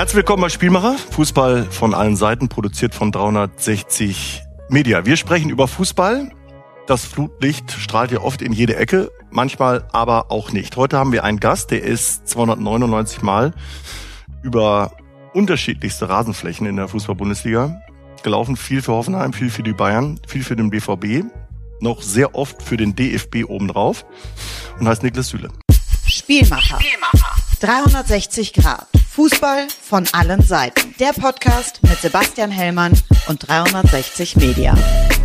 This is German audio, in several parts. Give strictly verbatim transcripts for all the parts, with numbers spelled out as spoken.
Herzlich willkommen bei Spielmacher, Fußball von allen Seiten, produziert von dreihundertsechzig Media. Wir sprechen über Fußball. Das Flutlicht strahlt ja oft in jede Ecke, manchmal aber auch nicht. Heute haben wir einen Gast, der ist zweihundertneunundneunzig Mal über unterschiedlichste Rasenflächen in der Fußball-Bundesliga gelaufen. Viel für Hoffenheim, viel für die Bayern, viel für den B V B, noch sehr oft für den D F B obendrauf und heißt Niklas Süle. Spielmacher. Spielmacher. dreihundertsechzig Grad. Fußball von allen Seiten. Der Podcast mit Sebastian Hellmann und dreihundertsechzig Media.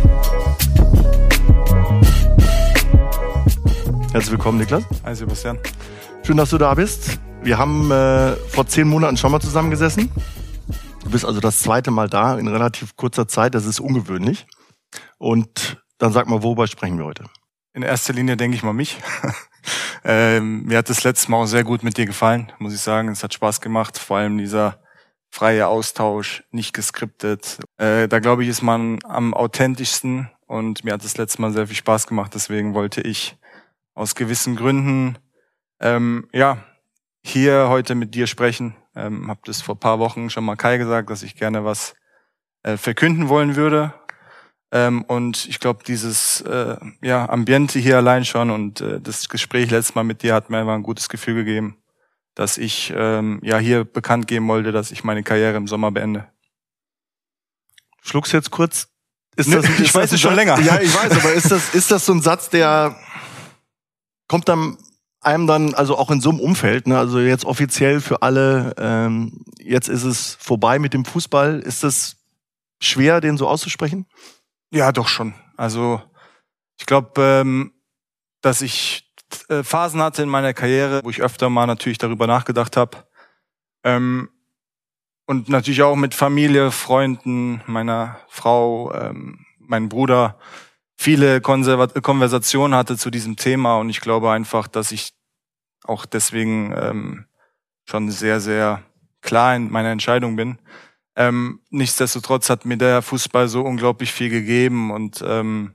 Herzlich willkommen, Niklas. Hi Sebastian. Schön, dass du da bist. Wir haben äh, vor zehn Monaten schon mal zusammengesessen. Du bist also das zweite Mal da in relativ kurzer Zeit. Das ist ungewöhnlich. Und dann sag mal, worüber sprechen wir heute? In erster Linie denke ich mal mich. ähm, mir hat das letzte Mal auch sehr gut mit dir gefallen, muss ich sagen. Es hat Spaß gemacht, vor allem dieser freie Austausch, nicht geskriptet. Äh, da glaube ich, ist man am authentischsten und mir hat das letzte Mal sehr viel Spaß gemacht. Deswegen wollte ich aus gewissen Gründen ähm, ja hier heute mit dir sprechen. Ähm, habe das vor ein paar Wochen schon mal Kai gesagt, dass ich gerne was äh, verkünden wollen würde. Ähm, und ich glaube, dieses äh, ja Ambiente hier allein schon und äh, das Gespräch letztes Mal mit dir hat mir einfach ein gutes Gefühl gegeben, dass ich ähm, ja hier bekannt geben wollte, dass ich meine Karriere im Sommer beende. Schluck's jetzt kurz. Ist Nö, das, ich ist weiß das es schon Satz, länger. Ja, ich weiß, aber ist das ist das so ein Satz, der kommt dann einem dann, also auch in so einem Umfeld, ne, also jetzt offiziell für alle, ähm, jetzt ist es vorbei mit dem Fußball. Ist das schwer, den so auszusprechen? Ja, doch schon. Also ich glaube, ähm, dass ich äh, Phasen hatte in meiner Karriere, wo ich öfter mal natürlich darüber nachgedacht habe. Ähm, und natürlich auch mit Familie, Freunden, meiner Frau, ähm, meinem Bruder viele Konservat- Konversationen hatte zu diesem Thema. Und ich glaube einfach, dass ich auch deswegen ähm, schon sehr, sehr klar in meiner Entscheidung bin. Ähm, nichtsdestotrotz hat mir der Fußball so unglaublich viel gegeben und ähm,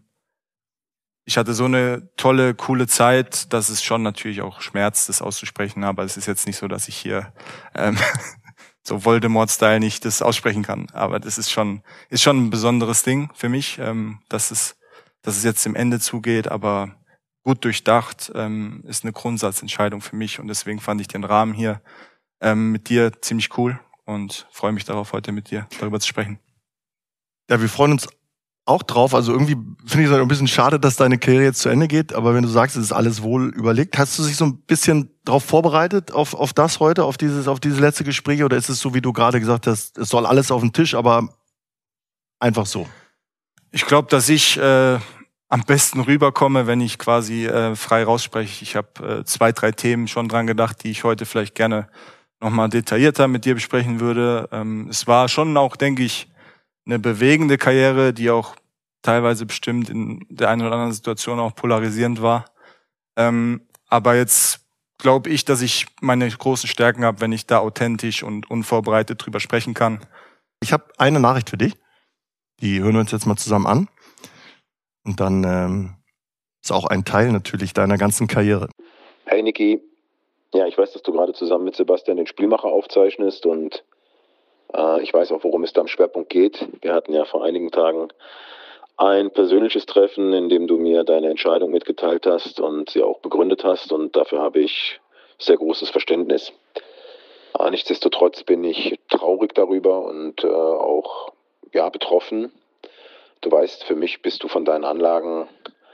ich hatte so eine tolle, coole Zeit, dass es schon natürlich auch schmerzt, das auszusprechen, aber es ist jetzt nicht so, dass ich hier ähm, so Voldemort-Style nicht das aussprechen kann. Aber das ist schon ist schon ein besonderes Ding für mich, ähm, dass es dass es jetzt dem Ende zugeht, aber gut durchdacht ähm, ist eine Grundsatzentscheidung für mich und deswegen fand ich den Rahmen hier ähm, mit dir ziemlich cool. Und freue mich darauf, heute mit dir darüber zu sprechen. Ja, wir freuen uns auch drauf. Also irgendwie finde ich es ein bisschen schade, dass deine Karriere jetzt zu Ende geht. Aber wenn du sagst, es ist alles wohl überlegt, hast du dich so ein bisschen darauf vorbereitet, auf, auf das heute, auf dieses, auf diese letzte Gespräch? Oder ist es so, wie du gerade gesagt hast, es soll alles auf den Tisch, aber einfach so? Ich glaube, dass ich äh, am besten rüberkomme, wenn ich quasi äh, frei rausspreche. Ich habe äh, zwei, drei Themen schon dran gedacht, die ich heute vielleicht gerne nochmal detaillierter mit dir besprechen würde. Ähm, es war schon auch, denke ich, eine bewegende Karriere, die auch teilweise bestimmt in der einen oder anderen Situation auch polarisierend war. Ähm, aber jetzt glaube ich, dass ich meine großen Stärken habe, wenn ich da authentisch und unvorbereitet drüber sprechen kann. Ich habe eine Nachricht für dich. Die hören wir uns jetzt mal zusammen an. Und dann ähm, ist auch ein Teil natürlich deiner ganzen Karriere. Hey Niki. Ja, ich weiß, dass du gerade zusammen mit Sebastian den Spielmacher aufzeichnest und äh, ich weiß auch, worum es da im Schwerpunkt geht. Wir hatten ja vor einigen Tagen ein persönliches Treffen, in dem du mir deine Entscheidung mitgeteilt hast und sie auch begründet hast und dafür habe ich sehr großes Verständnis. Äh, nichtsdestotrotz bin ich traurig darüber und äh, auch ja, betroffen. Du weißt, für mich bist du von deinen Anlagen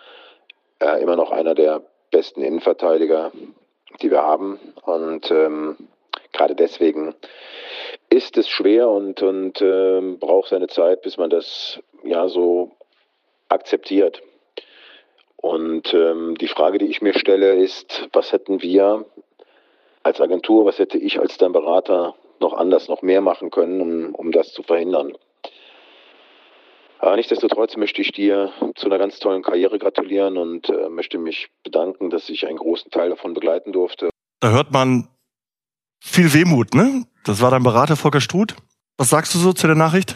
äh, immer noch einer der besten Innenverteidiger, die wir haben und ähm, gerade deswegen ist es schwer und, und ähm, braucht seine Zeit, bis man das ja so akzeptiert. Und ähm, die Frage, die ich mir stelle, ist, was hätten wir als Agentur, was hätte ich als dein Berater noch anders, noch mehr machen können, um, um das zu verhindern? Aber nichtsdestotrotz möchte ich dir zu einer ganz tollen Karriere gratulieren und äh, möchte mich bedanken, dass ich einen großen Teil davon begleiten durfte. Da hört man viel Wehmut, ne? Das war dein Berater Volker Struth. Was sagst du so zu der Nachricht?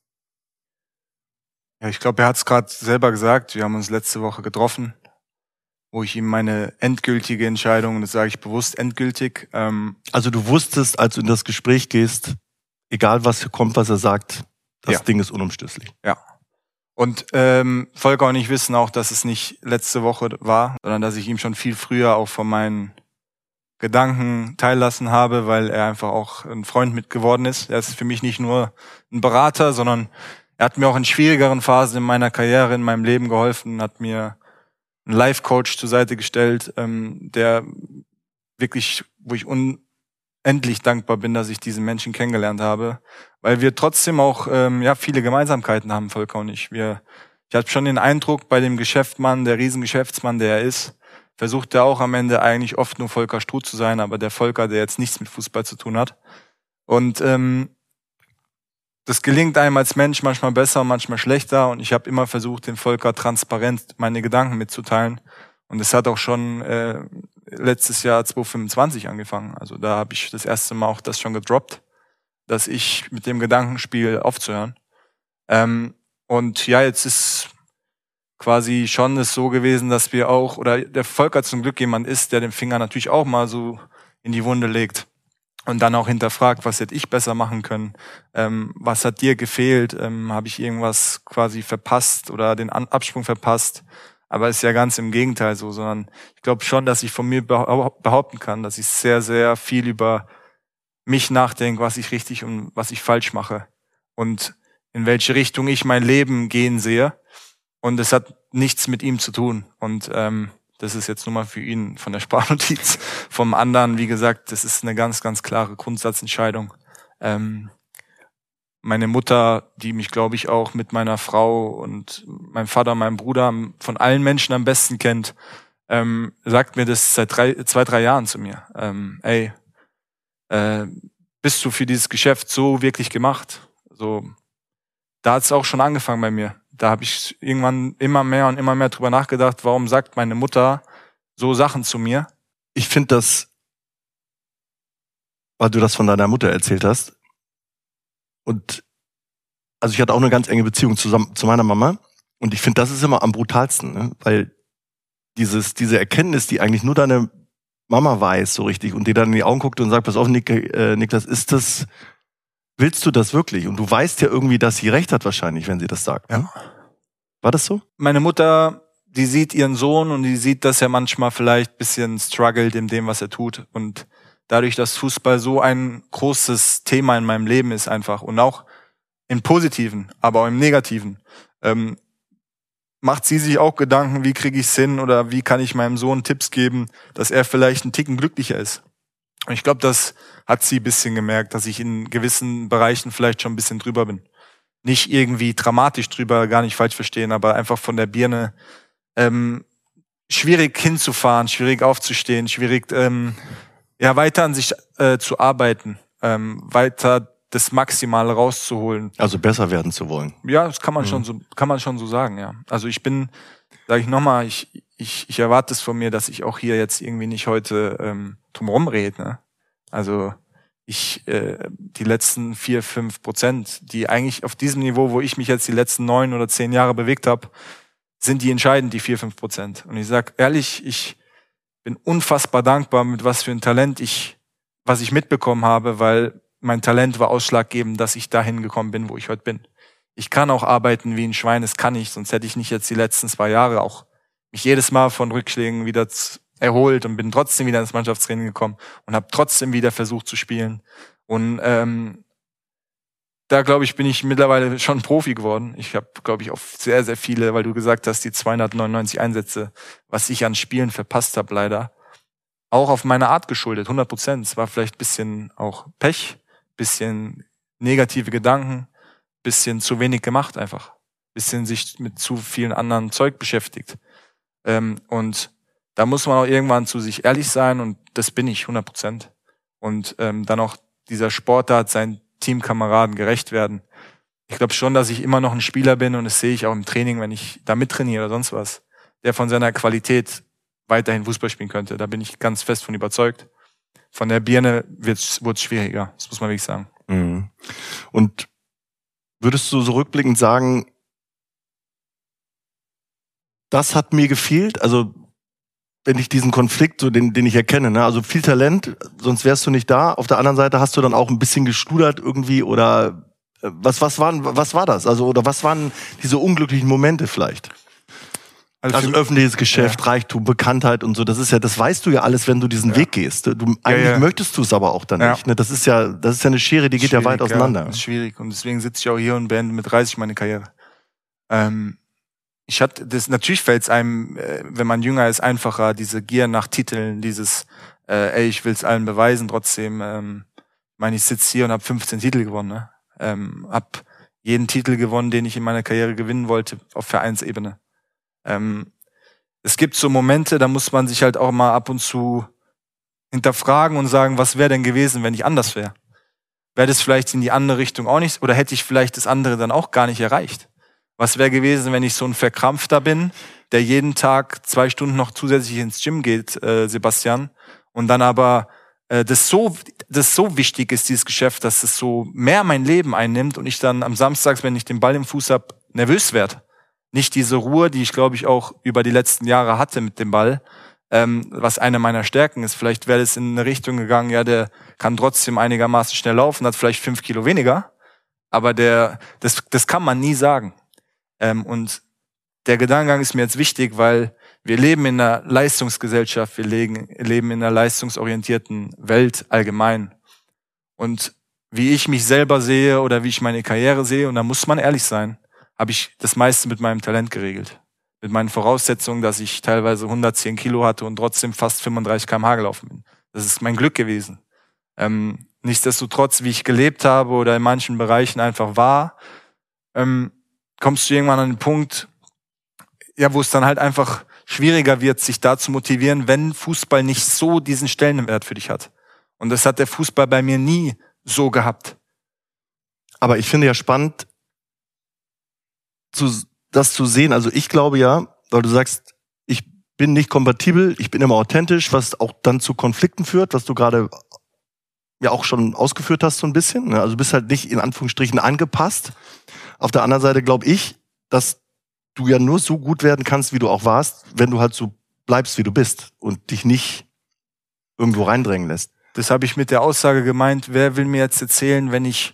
Ja, ich glaube, er hat es gerade selber gesagt. Wir haben uns letzte Woche getroffen, wo ich ihm meine endgültige Entscheidung, und das sage ich bewusst endgültig. Ähm, also du wusstest, als du in das Gespräch gehst, egal was kommt, was er sagt, das Ja. Ding ist unumstößlich. Ja. Und ähm, Volker und ich wissen auch, dass es nicht letzte Woche war, sondern dass ich ihm schon viel früher auch von meinen Gedanken teillassen habe, weil er einfach auch ein Freund mit geworden ist. Er ist für mich nicht nur ein Berater, sondern er hat mir auch in schwierigeren Phasen in meiner Karriere, in meinem Leben geholfen, hat mir einen Life-Coach zur Seite gestellt, ähm, der wirklich, wo ich unendlich dankbar bin, dass ich diesen Menschen kennengelernt habe, weil wir trotzdem auch ähm, ja viele Gemeinsamkeiten haben, Volker und ich. Wir, ich hatte schon den Eindruck, bei dem Geschäftsmann, der Riesengeschäftsmann, der er ist, versucht er auch am Ende eigentlich oft nur Volker Struth zu sein, aber der Volker, der jetzt nichts mit Fußball zu tun hat. Und ähm, das gelingt einem als Mensch manchmal besser, manchmal schlechter. Und ich habe immer versucht, dem Volker transparent meine Gedanken mitzuteilen. Und es hat auch schon äh, letztes Jahr zwanzig fünfundzwanzig angefangen. Also da habe ich das erste Mal auch das schon gedroppt, dass ich mit dem Gedankenspiel aufzuhören. Ähm, und ja, jetzt ist quasi schon es so gewesen, dass wir auch, oder der Volker zum Glück jemand ist, der den Finger natürlich auch mal so in die Wunde legt und dann auch hinterfragt, was hätte ich besser machen können, ähm, was hat dir gefehlt, ähm, habe ich irgendwas quasi verpasst oder den An- Absprung verpasst, aber ist ja ganz im Gegenteil so, sondern ich glaube schon, dass ich von mir behau- behaupten kann, dass ich sehr, sehr viel über mich nachdenke, was ich richtig und was ich falsch mache und in welche Richtung ich mein Leben gehen sehe. Und es hat nichts mit ihm zu tun. Und ähm, das ist jetzt nur mal für ihn von der Sprachnotiz. Vom anderen, wie gesagt, das ist eine ganz, ganz klare Grundsatzentscheidung. Ähm, meine Mutter, die mich, glaube ich, auch mit meiner Frau und meinem Vater, meinem Bruder von allen Menschen am besten kennt, ähm, sagt mir das seit drei, zwei, drei Jahren zu mir. Ähm, ey, äh, bist du für dieses Geschäft so wirklich gemacht? So, da hat es auch schon angefangen bei mir. Da habe ich irgendwann immer mehr und immer mehr drüber nachgedacht, warum sagt meine Mutter so Sachen zu mir? Ich finde das, weil du das von deiner Mutter erzählt hast. Und also ich hatte auch eine ganz enge Beziehung zusammen, zu meiner Mama. Und ich finde, das ist immer am brutalsten, ne? Weil dieses, diese Erkenntnis, die eigentlich nur deine Mama weiß so richtig und dir dann in die Augen guckt und sagt, pass auf, Nick, äh, Niklas, ist das, willst du das wirklich? Und du weißt ja irgendwie, dass sie recht hat wahrscheinlich, wenn sie das sagt. Ne? Ja. War das so? Meine Mutter, die sieht ihren Sohn und die sieht, dass er manchmal vielleicht ein bisschen struggelt in dem, was er tut. Und dadurch, dass Fußball so ein großes Thema in meinem Leben ist einfach und auch im Positiven, aber auch im Negativen, ähm, macht sie sich auch Gedanken, wie kriege ich es hin oder wie kann ich meinem Sohn Tipps geben, dass er vielleicht einen Ticken glücklicher ist. Und ich glaube, das hat sie ein bisschen gemerkt, dass ich in gewissen Bereichen vielleicht schon ein bisschen drüber bin. Nicht irgendwie dramatisch drüber, gar nicht falsch verstehen, aber einfach von der Birne ähm, schwierig hinzufahren, schwierig aufzustehen, schwierig ähm, ja weiter an sich äh, zu arbeiten, ähm, weiter das Maximale rauszuholen. Also besser werden zu wollen. Ja, das kann man Mhm. schon so, kann man schon so sagen, ja. Also ich bin, sage ich nochmal, ich, ich, ich erwarte es von mir, dass ich auch hier jetzt irgendwie nicht heute ähm, drumherum rede. Ne? Also ich, äh, die letzten vier, fünf Prozent, die eigentlich auf diesem Niveau, wo ich mich jetzt die letzten neun oder zehn Jahre bewegt habe, sind die entscheidend, die vier, fünf Prozent. Und ich sag ehrlich, ich bin unfassbar dankbar, mit was für ein Talent ich, was ich mitbekommen habe, weil mein Talent war ausschlaggebend, dass ich dahin gekommen bin, wo ich heute bin. Ich kann auch arbeiten wie ein Schwein, das kann ich, sonst hätte ich nicht jetzt die letzten zwei Jahre auch mich jedes Mal von Rückschlägen wieder erholt und bin trotzdem wieder ins Mannschaftstraining gekommen und habe trotzdem wieder versucht zu spielen. Und ähm, da, glaube ich, bin ich mittlerweile schon Profi geworden. Ich habe, glaube ich, auf sehr, sehr viele, weil du gesagt hast, die zweihundertneunundneunzig Einsätze, was ich an Spielen verpasst habe, leider, auch auf meine Art geschuldet, hundert Prozent. Es war vielleicht ein bisschen auch Pech, bisschen negative Gedanken, bisschen zu wenig gemacht einfach, bisschen sich mit zu vielen anderen Zeug beschäftigt. Ähm, und da muss man auch irgendwann zu sich ehrlich sein und das bin ich, hundert Prozent. Und ähm, dann auch dieser Sportart, seinen Teamkameraden gerecht werden. Ich glaube schon, dass ich immer noch ein Spieler bin und das sehe ich auch im Training, wenn ich da mittrainiere oder sonst was, der von seiner Qualität weiterhin Fußball spielen könnte. Da bin ich ganz fest von überzeugt. Von der Birne wird es schwieriger, das muss man wirklich sagen. Mhm. Und würdest du so rückblickend sagen, das hat mir gefehlt? Also wenn ich diesen Konflikt, so den, den ich erkenne, ne? Also viel Talent, sonst wärst du nicht da. Auf der anderen Seite hast du dann auch ein bisschen geschludert irgendwie oder äh, was, was waren, was war das? Also, oder was waren diese unglücklichen Momente vielleicht? Also, also öffentliches Geschäft, ja. Reichtum, Bekanntheit und so, das ist ja, das weißt du ja alles, wenn du diesen ja. Weg gehst. Du, eigentlich ja, ja. möchtest du es aber auch dann ja. nicht. Ne? Das ist ja, das ist ja eine Schere, die geht schwierig, ja weit auseinander. Ja, das ist schwierig und deswegen sitze ich auch hier und beende mit dreißig meine Karriere. Ähm, ich hatte das, natürlich fällt es einem, äh, wenn man jünger ist, einfacher, diese Gier nach Titeln, dieses, äh, ey, ich will es allen beweisen, trotzdem, ähm, ich meine, ich sitze hier und habe fünfzehn Titel gewonnen, ne? Ähm, hab jeden Titel gewonnen, den ich in meiner Karriere gewinnen wollte, auf Vereinsebene. Ähm, es gibt so Momente, da muss man sich halt auch mal ab und zu hinterfragen und sagen, was wäre denn gewesen, wenn ich anders wäre? Wäre das vielleicht in die andere Richtung auch nicht, oder hätte ich vielleicht das andere dann auch gar nicht erreicht? Was wäre gewesen, wenn ich so ein Verkrampfter bin, der jeden Tag zwei Stunden noch zusätzlich ins Gym geht, äh, Sebastian, und dann aber äh, das so das so wichtig ist, dieses Geschäft, dass es so mehr mein Leben einnimmt und ich dann am Samstag, wenn ich den Ball im Fuß habe, nervös werde. Nicht diese Ruhe, die ich, glaube ich, auch über die letzten Jahre hatte mit dem Ball, ähm, was eine meiner Stärken ist. Vielleicht wäre es in eine Richtung gegangen, ja, der kann trotzdem einigermaßen schnell laufen, hat vielleicht fünf Kilo weniger, aber der das das kann man nie sagen. Ähm, und der Gedankengang ist mir jetzt wichtig, weil wir leben in einer Leistungsgesellschaft, wir leben, leben in einer leistungsorientierten Welt allgemein. Und wie ich mich selber sehe oder wie ich meine Karriere sehe, und da muss man ehrlich sein, habe ich das meiste mit meinem Talent geregelt. Mit meinen Voraussetzungen, dass ich teilweise hundertzehn Kilo hatte und trotzdem fast fünfunddreißig Kilometer pro Stunde gelaufen bin. Das ist mein Glück gewesen. Ähm, nichtsdestotrotz, wie ich gelebt habe oder in manchen Bereichen einfach war, ähm, kommst du irgendwann an den Punkt, ja, wo es dann halt einfach schwieriger wird, sich da zu motivieren, wenn Fußball nicht so diesen Stellenwert für dich hat. Und das hat der Fußball bei mir nie so gehabt. Aber ich finde ja spannend, zu, das zu sehen. Also ich glaube ja, weil du sagst, ich bin nicht kompatibel, ich bin immer authentisch, was auch dann zu Konflikten führt, was du gerade ja auch schon ausgeführt hast so ein bisschen. Also du bist halt nicht in Anführungsstrichen angepasst. Auf der anderen Seite glaube ich, dass du ja nur so gut werden kannst, wie du auch warst, wenn du halt so bleibst, wie du bist und dich nicht irgendwo reindrängen lässt. Das habe ich mit der Aussage gemeint, wer will mir jetzt erzählen, wenn ich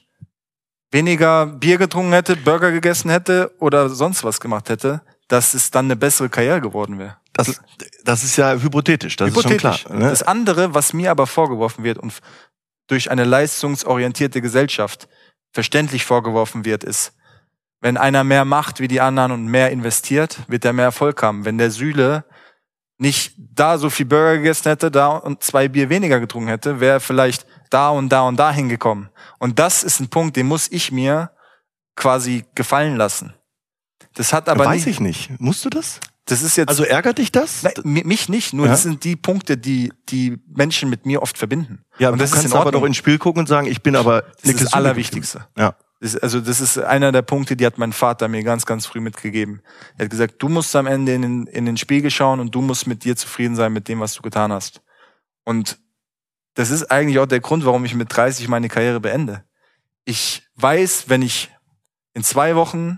weniger Bier getrunken hätte, Burger gegessen hätte oder sonst was gemacht hätte, dass es dann eine bessere Karriere geworden wäre. Das, das ist ja hypothetisch, das hypothetisch. Ist schon klar. Ne? Das andere, was mir aber vorgeworfen wird und durch eine leistungsorientierte Gesellschaft verständlich vorgeworfen wird, ist, wenn einer mehr macht wie die anderen und mehr investiert, wird er mehr Erfolg haben. Wenn der Süle nicht da so viel Burger gegessen hätte, da und zwei Bier weniger getrunken hätte, wäre er vielleicht da und da und da hingekommen. Und das ist ein Punkt, den muss ich mir quasi gefallen lassen. Das hat aber Weiß nie, ich nicht. Musst du das? Das ist jetzt. Also ärgert dich das? Nein, mich nicht, nur ja? Das sind die Punkte, die die Menschen mit mir oft verbinden. Ja, und das du kannst aber doch ins Spiel gucken und sagen, ich bin aber das ist das Allerwichtigste. Ja. Das, also das ist einer der Punkte, die hat mein Vater mir ganz, ganz früh mitgegeben. Er hat gesagt, du musst am Ende in den, in den Spiegel schauen und du musst mit dir zufrieden sein mit dem, was du getan hast. Und das ist eigentlich auch der Grund, warum ich mit dreißig meine Karriere beende. Ich weiß, wenn ich in zwei Wochen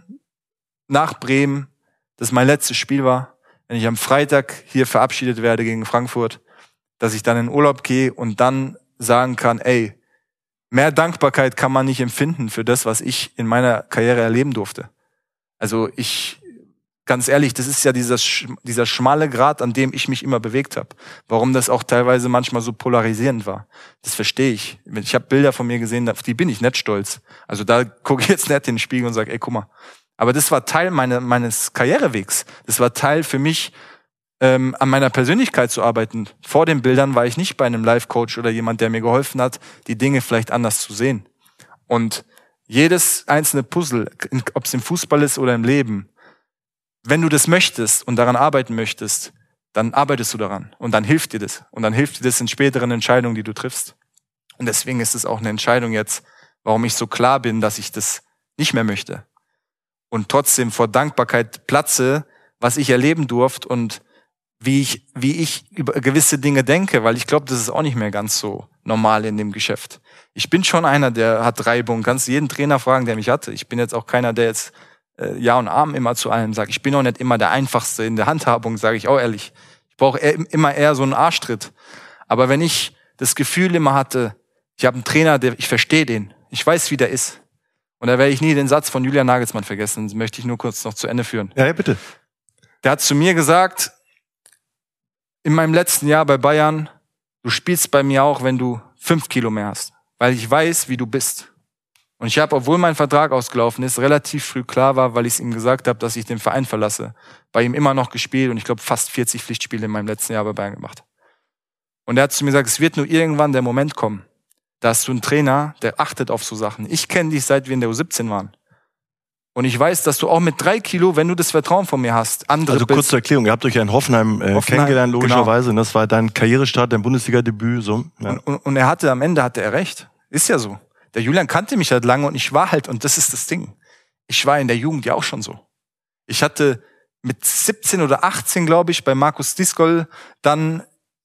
nach Bremen, das mein letztes Spiel war, wenn ich am Freitag hier verabschiedet werde gegen Frankfurt, dass ich dann in Urlaub gehe und dann sagen kann, ey, mehr Dankbarkeit kann man nicht empfinden für das, was ich in meiner Karriere erleben durfte. Also ich, ganz ehrlich, das ist ja dieser, dieser schmale Grat, an dem ich mich immer bewegt habe. Warum das auch teilweise manchmal so polarisierend war, das verstehe ich. Ich habe Bilder von mir gesehen, auf die bin ich nicht stolz. Also da gucke ich jetzt nicht in den Spiegel und sage, ey, guck mal. Aber das war Teil meine, meines Karrierewegs. Das war Teil für mich, ähm, an meiner Persönlichkeit zu arbeiten. Vor den Bildern war ich nicht bei einem Life-Coach oder jemand, der mir geholfen hat, die Dinge vielleicht anders zu sehen. Und jedes einzelne Puzzle, ob es im Fußball ist oder im Leben, wenn du das möchtest und daran arbeiten möchtest, dann arbeitest du daran und dann hilft dir das. Und dann hilft dir das in späteren Entscheidungen, die du triffst. Und deswegen ist es auch eine Entscheidung jetzt, warum ich so klar bin, dass ich das nicht mehr möchte. Und trotzdem vor Dankbarkeit platze, was ich erleben durfte und wie ich, wie ich über gewisse Dinge denke, weil ich glaube, das ist auch nicht mehr ganz so normal in dem Geschäft. Ich bin schon einer, der hat Reibung. Kannst jeden Trainer fragen, der mich hatte. Ich bin jetzt auch keiner, der jetzt äh, Ja und Amen immer zu allem sagt. Ich bin auch nicht immer der Einfachste in der Handhabung, sage ich auch ehrlich. Ich brauche immer eher so einen Arschtritt. Aber wenn ich das Gefühl immer hatte, ich habe einen Trainer, der, ich verstehe den, ich weiß, wie der ist. Und da werde ich nie den Satz von Julian Nagelsmann vergessen. Das möchte ich nur kurz noch zu Ende führen. Ja, ja, bitte. Der hat zu mir gesagt, in meinem letzten Jahr bei Bayern, du spielst bei mir auch, wenn du fünf Kilo mehr hast. Weil ich weiß, wie du bist. Und ich habe, obwohl mein Vertrag ausgelaufen ist, relativ früh klar war, weil ich es ihm gesagt habe, dass ich den Verein verlasse, bei ihm immer noch gespielt und ich glaube fast vierzig Pflichtspiele in meinem letzten Jahr bei Bayern gemacht. Und er hat zu mir gesagt, es wird nur irgendwann der Moment kommen, da hast du einen Trainer, der achtet auf so Sachen. Ich kenne dich, seit wir in der U siebzehn waren. Und ich weiß, dass du auch mit drei Kilo, wenn du das Vertrauen von mir hast, andere Also kurze Erklärung, ihr habt euch ja in Hoffenheim, äh, Hoffenheim kennengelernt, logischerweise. Genau. Das war dein Karrierestart, dein Bundesliga-Debüt. So. Ja. Und, und, und er hatte, am Ende hatte er recht. Ist ja so. Der Julian kannte mich halt lange und ich war halt, und das ist das Ding, ich war in der Jugend ja auch schon so. Ich hatte mit siebzehn oder achtzehn, glaube ich, bei Markus Diskol dann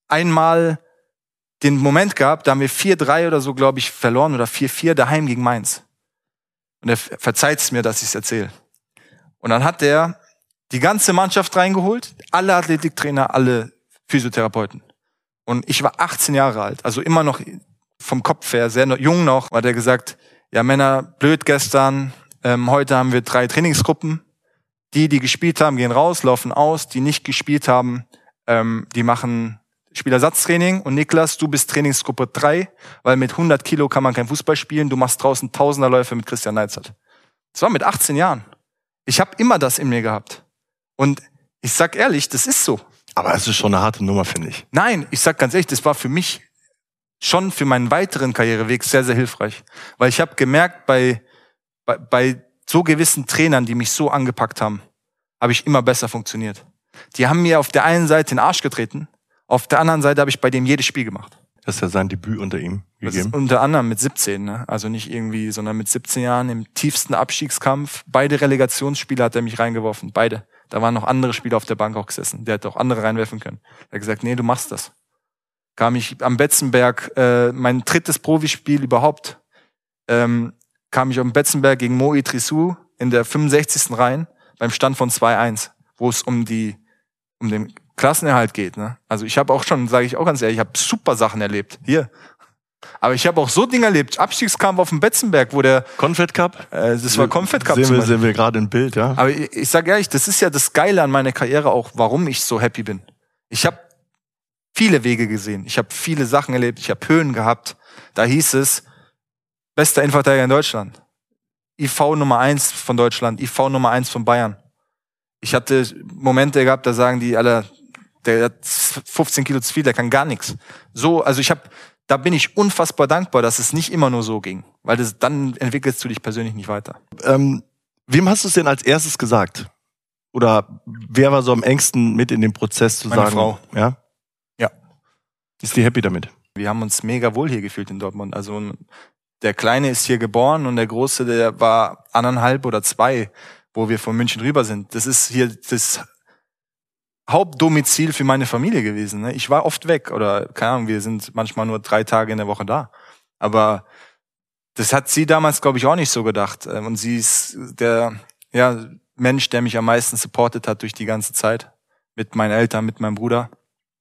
einmal den Moment gehabt, da haben wir vier drei oder so, glaube ich, verloren oder vier vier daheim gegen Mainz. Und er verzeiht es mir, dass ich es erzähle. Und dann hat er die ganze Mannschaft reingeholt, alle Athletiktrainer, alle Physiotherapeuten. Und ich war achtzehn Jahre alt, also immer noch vom Kopf her, sehr jung noch, hat er gesagt, ja Männer, blöd gestern, ähm, heute haben wir drei Trainingsgruppen. Die, die gespielt haben, gehen raus, laufen aus. Die nicht gespielt haben, ähm, die machen Spielersatztraining. Und Niklas, du bist Trainingsgruppe drei, weil mit hundert Kilo kann man kein Fußball spielen. Du machst draußen Tausenderläufe mit Christian Neizert. Das war mit achtzehn Jahren. Ich habe immer das in mir gehabt. Und ich sag ehrlich, das ist so. Aber es ist schon eine harte Nummer, finde ich. Nein, ich sag ganz ehrlich, das war für mich schon für meinen weiteren Karriereweg sehr, sehr hilfreich. Weil ich habe gemerkt, bei, bei, bei so gewissen Trainern, die mich so angepackt haben, habe ich immer besser funktioniert. Die haben mir auf der einen Seite den Arsch getreten, auf der anderen Seite habe ich bei dem jedes Spiel gemacht. Das ist ja sein Debüt unter ihm Das gegeben. ist unter anderem mit siebzehn, ne? Also nicht irgendwie, sondern mit siebzehn Jahren im tiefsten Abstiegskampf. Beide Relegationsspiele hat er mich reingeworfen, beide. Da waren noch andere Spieler auf der Bank auch gesessen. Der hätte auch andere reinwerfen können. Er hat gesagt, nee, du machst das. Kam ich am Betzenberg, äh, mein drittes Profispiel überhaupt, ähm, kam ich am Betzenberg gegen Mo Idrissou in der fünfundsechzigsten rein, beim Stand von zwei eins, wo es um die um den Klassenerhalt geht. Ne? Also ich habe auch schon, sage ich auch ganz ehrlich, ich habe super Sachen erlebt. Hier. Aber ich habe auch so Dinge erlebt. Abstiegskampf auf dem Betzenberg, wo der Confed Cup? Äh, das war Confed Cup. Sehen wir, sehen wir gerade im Bild, ja. Aber ich, ich sage ehrlich, das ist ja das Geile an meiner Karriere auch, warum ich so happy bin. Ich habe viele Wege gesehen. Ich habe viele Sachen erlebt. Ich habe Höhen gehabt. Da hieß es, bester Innenverteidiger in Deutschland. I V Nummer eins von Deutschland. I V Nummer eins von Bayern. Ich hatte Momente gehabt, da sagen die alle, der hat fünfzehn Kilo zu viel, der kann gar nichts. So, also ich habe, da bin ich unfassbar dankbar, dass es nicht immer nur so ging. Weil das, dann entwickelst du dich persönlich nicht weiter. Ähm, wem hast du es denn als erstes gesagt? Oder wer war so am engsten mit in dem Prozess zu Meine sagen? Frau. Ja? Ja. Ist die happy damit? Wir haben uns mega wohl hier gefühlt in Dortmund. Also der Kleine ist hier geboren und der Große, der war anderthalb oder zwei, wo wir von München rüber sind. Das ist hier das Hauptdomizil für meine Familie gewesen. Ne? Ich war oft weg oder keine Ahnung, wir sind manchmal nur drei Tage in der Woche da. Aber das hat sie damals, glaube ich, auch nicht so gedacht. Und sie ist der ja, Mensch, der mich am meisten supportet hat durch die ganze Zeit. Mit meinen Eltern, mit meinem Bruder.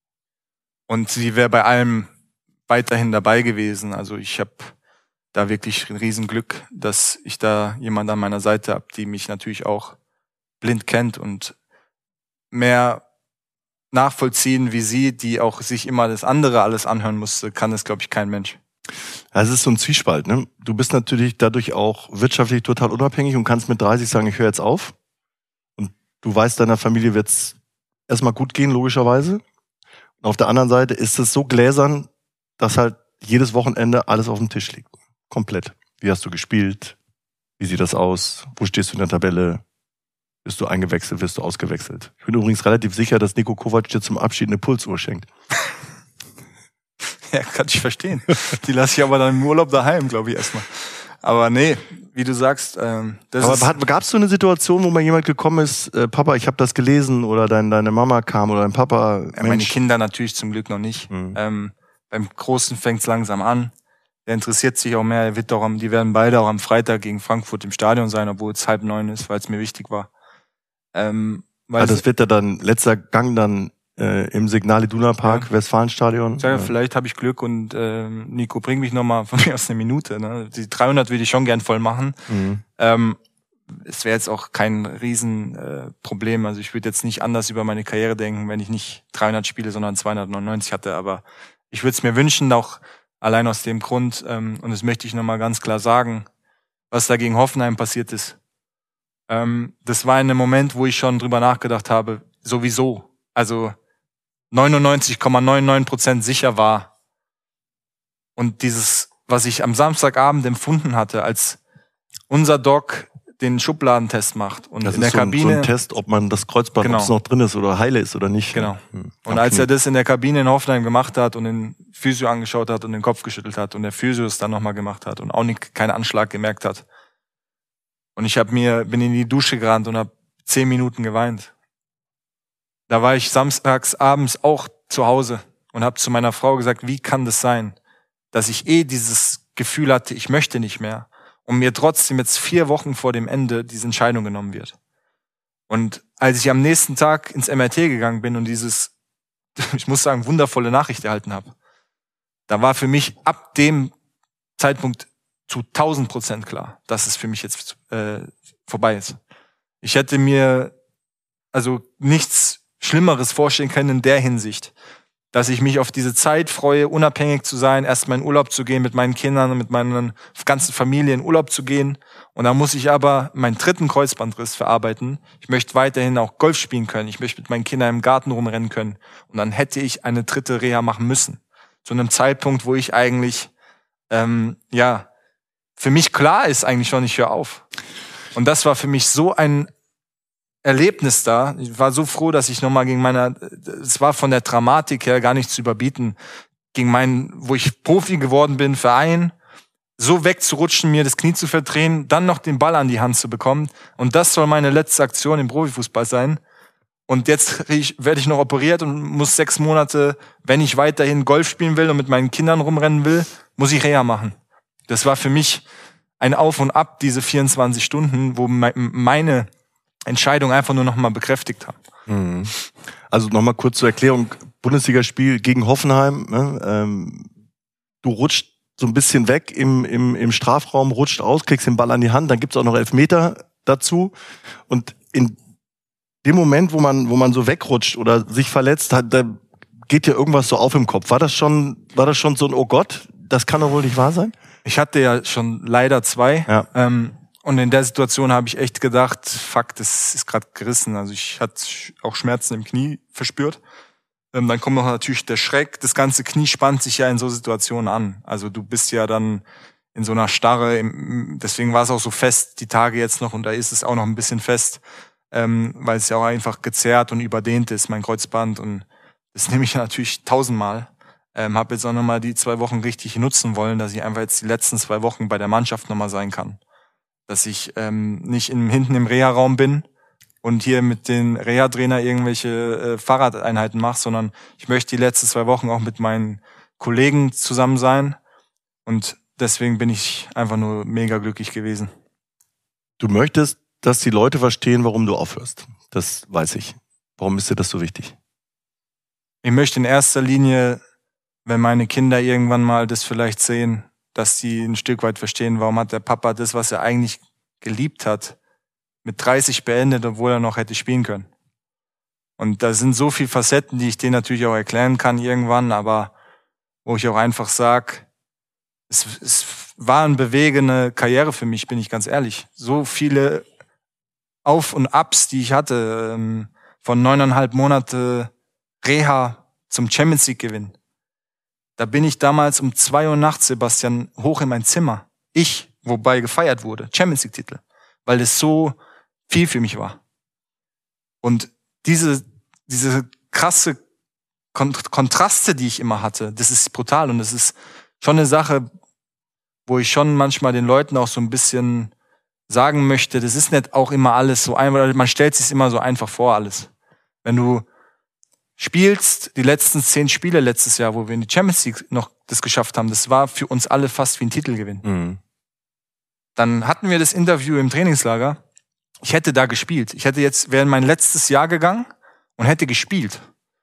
Und sie wäre bei allem weiterhin dabei gewesen. Also ich habe da wirklich ein Riesenglück, dass ich da jemand an meiner Seite habe, die mich natürlich auch blind kennt und mehr nachvollziehen wie sie, die auch sich immer das andere alles anhören musste, kann es, glaube ich, kein Mensch. Also es ist so ein Zwiespalt, ne? Du bist natürlich dadurch auch wirtschaftlich total unabhängig und kannst mit dreißig sagen, ich höre jetzt auf. Und du weißt, deiner Familie wird's erstmal gut gehen, logischerweise. Und auf der anderen Seite ist es so gläsern, dass halt jedes Wochenende alles auf dem Tisch liegt. Komplett. Wie hast du gespielt? Wie sieht das aus? Wo stehst du in der Tabelle? Bist du eingewechselt? Wirst du ausgewechselt? Ich bin übrigens relativ sicher, dass Niko Kovac dir zum Abschied eine Pulsuhr schenkt. Ja, kann ich verstehen. Die lasse ich aber dann im Urlaub daheim, glaube ich, erstmal. Aber nee, wie du sagst, ähm, das aber ist... Aber gab es so eine Situation, wo mal jemand gekommen ist, äh, Papa, ich habe das gelesen, oder dein, deine Mama kam oder dein Papa? Ja, meine Kinder natürlich zum Glück noch nicht. Mhm. Ähm, beim Großen fängt's langsam an. Der interessiert sich auch mehr. Er wird auch am, die werden beide auch am Freitag gegen Frankfurt im Stadion sein, obwohl es halb neun ist, weil es mir wichtig war. Ähm, weil also das wird ja dann letzter Gang dann äh, im Signal Iduna Park, ja. Westfalenstadion. Ja, ja. Vielleicht habe ich Glück und äh, Nico, bring mich nochmal von mir aus eine Minute. Ne? Die dreihundert würde ich schon gern voll machen. Mhm. Ähm, es wäre jetzt auch kein Riesenproblem. Äh, also ich würde jetzt nicht anders über meine Karriere denken, wenn ich nicht dreihundert Spiele, sondern zweihundertneunundneunzig hatte. Aber ich würde es mir wünschen, auch allein aus dem Grund, ähm, und das möchte ich nochmal ganz klar sagen, was da gegen Hoffenheim passiert ist. Ähm, das war in einem Moment, wo ich schon drüber nachgedacht habe, sowieso, also neunundneunzig Komma neunundneunzig Prozent sicher war. Und dieses, was ich am Samstagabend empfunden hatte, als unser Doc den Schubladentest macht und das in der ist so ein, Kabine so ein Test, ob man das Kreuzband, genau. ob es noch drin ist oder heile ist oder nicht. Genau. Und als er das in der Kabine in Hoffenheim gemacht hat und den Physio angeschaut hat und den Kopf geschüttelt hat und der Physio es dann nochmal gemacht hat und auch nicht keinen Anschlag gemerkt hat. Und ich hab mir bin in die Dusche gerannt und habe zehn Minuten geweint. Da war ich samstags abends auch zu Hause und habe zu meiner Frau gesagt, wie kann das sein, dass ich eh dieses Gefühl hatte, ich möchte nicht mehr und mir trotzdem jetzt vier Wochen vor dem Ende diese Entscheidung genommen wird. Und als ich am nächsten Tag ins M R T gegangen bin und dieses, ich muss sagen, wundervolle Nachricht erhalten habe, da war für mich ab dem Zeitpunkt zu tausend Prozent klar, dass es für mich jetzt äh, vorbei ist. Ich hätte mir also nichts Schlimmeres vorstellen können in der Hinsicht, dass ich mich auf diese Zeit freue, unabhängig zu sein, erst mal in Urlaub zu gehen mit meinen Kindern und mit meiner ganzen Familie in Urlaub zu gehen. Und dann muss ich aber meinen dritten Kreuzbandriss verarbeiten. Ich möchte weiterhin auch Golf spielen können. Ich möchte mit meinen Kindern im Garten rumrennen können. Und dann hätte ich eine dritte Reha machen müssen. Zu einem Zeitpunkt, wo ich eigentlich, ähm, ja, für mich klar ist eigentlich schon, ich höre auf. Und das war für mich so ein Erlebnis da. Ich war so froh, dass ich nochmal gegen meine, es war von der Dramatik her gar nicht zu überbieten, gegen meinen, wo ich Profi geworden bin, Verein, so wegzurutschen, mir das Knie zu verdrehen, dann noch den Ball an die Hand zu bekommen. Und das soll meine letzte Aktion im Profifußball sein. Und jetzt werde ich noch operiert und muss sechs Monate, wenn ich weiterhin Golf spielen will und mit meinen Kindern rumrennen will, muss ich Reha machen. Das war für mich ein Auf und Ab, diese vierundzwanzig Stunden, wo meine Entscheidung einfach nur nochmal bekräftigt haben. Also nochmal kurz zur Erklärung, Bundesligaspiel gegen Hoffenheim, ne? ähm, du rutscht so ein bisschen weg im, im, im Strafraum, rutscht aus, kriegst den Ball an die Hand, dann gibt's auch noch Elfmeter dazu und in dem Moment, wo man, wo man so wegrutscht oder sich verletzt hat, da geht ja irgendwas so auf im Kopf. War das schon, war das schon so ein, oh Gott, das kann doch wohl nicht wahr sein? Ich hatte ja schon leider zwei. Ja. Ähm, und in der Situation habe ich echt gedacht, fuck, das ist gerade gerissen. Also ich hatte auch Schmerzen im Knie verspürt. Ähm, dann kommt noch natürlich der Schreck. Das ganze Knie spannt sich ja in so Situationen an. Also du bist ja dann in so einer Starre. Im, deswegen war es auch so fest die Tage jetzt noch. Und da ist es auch noch ein bisschen fest, ähm, weil es ja auch einfach gezerrt und überdehnt ist, mein Kreuzband. Und das nehme ich natürlich tausendmal. Ähm, habe jetzt auch nochmal die zwei Wochen richtig nutzen wollen, dass ich einfach jetzt die letzten zwei Wochen bei der Mannschaft nochmal sein kann. Dass ich ähm, nicht in, hinten im Reha-Raum bin und hier mit den Reha-Trainer irgendwelche äh, Fahrradeinheiten mache, sondern ich möchte die letzten zwei Wochen auch mit meinen Kollegen zusammen sein. Und deswegen bin ich einfach nur mega glücklich gewesen. Du möchtest, dass die Leute verstehen, warum du aufhörst. Das weiß ich. Warum ist dir das so wichtig? Ich möchte in erster Linie, wenn meine Kinder irgendwann mal das vielleicht sehen, dass sie ein Stück weit verstehen, warum hat der Papa das, was er eigentlich geliebt hat, mit dreißig beendet, obwohl er noch hätte spielen können. Und da sind so viele Facetten, die ich denen natürlich auch erklären kann irgendwann, aber wo ich auch einfach sage, es, es war eine bewegende Karriere für mich, bin ich ganz ehrlich. So viele Auf- und Abs, die ich hatte, von neuneinhalb Monate Reha zum Champions League Gewinn. Da bin ich damals um zwei Uhr nachts, Sebastian, hoch in mein Zimmer. Ich, wobei gefeiert wurde, Champions League Titel, weil es so viel für mich war. Und diese diese krasse Kont- Kontraste, die ich immer hatte, das ist brutal und das ist schon eine Sache, wo ich schon manchmal den Leuten auch so ein bisschen sagen möchte, das ist nicht auch immer alles so einfach, man stellt sich immer so einfach vor alles. Wenn du spielst, die letzten zehn Spiele letztes Jahr, wo wir in die Champions League noch das geschafft haben, das war für uns alle fast wie ein Titelgewinn. Mhm. Dann hatten wir das Interview im Trainingslager. Ich hätte da gespielt. Ich hätte jetzt, wäre in mein letztes Jahr gegangen und hätte gespielt.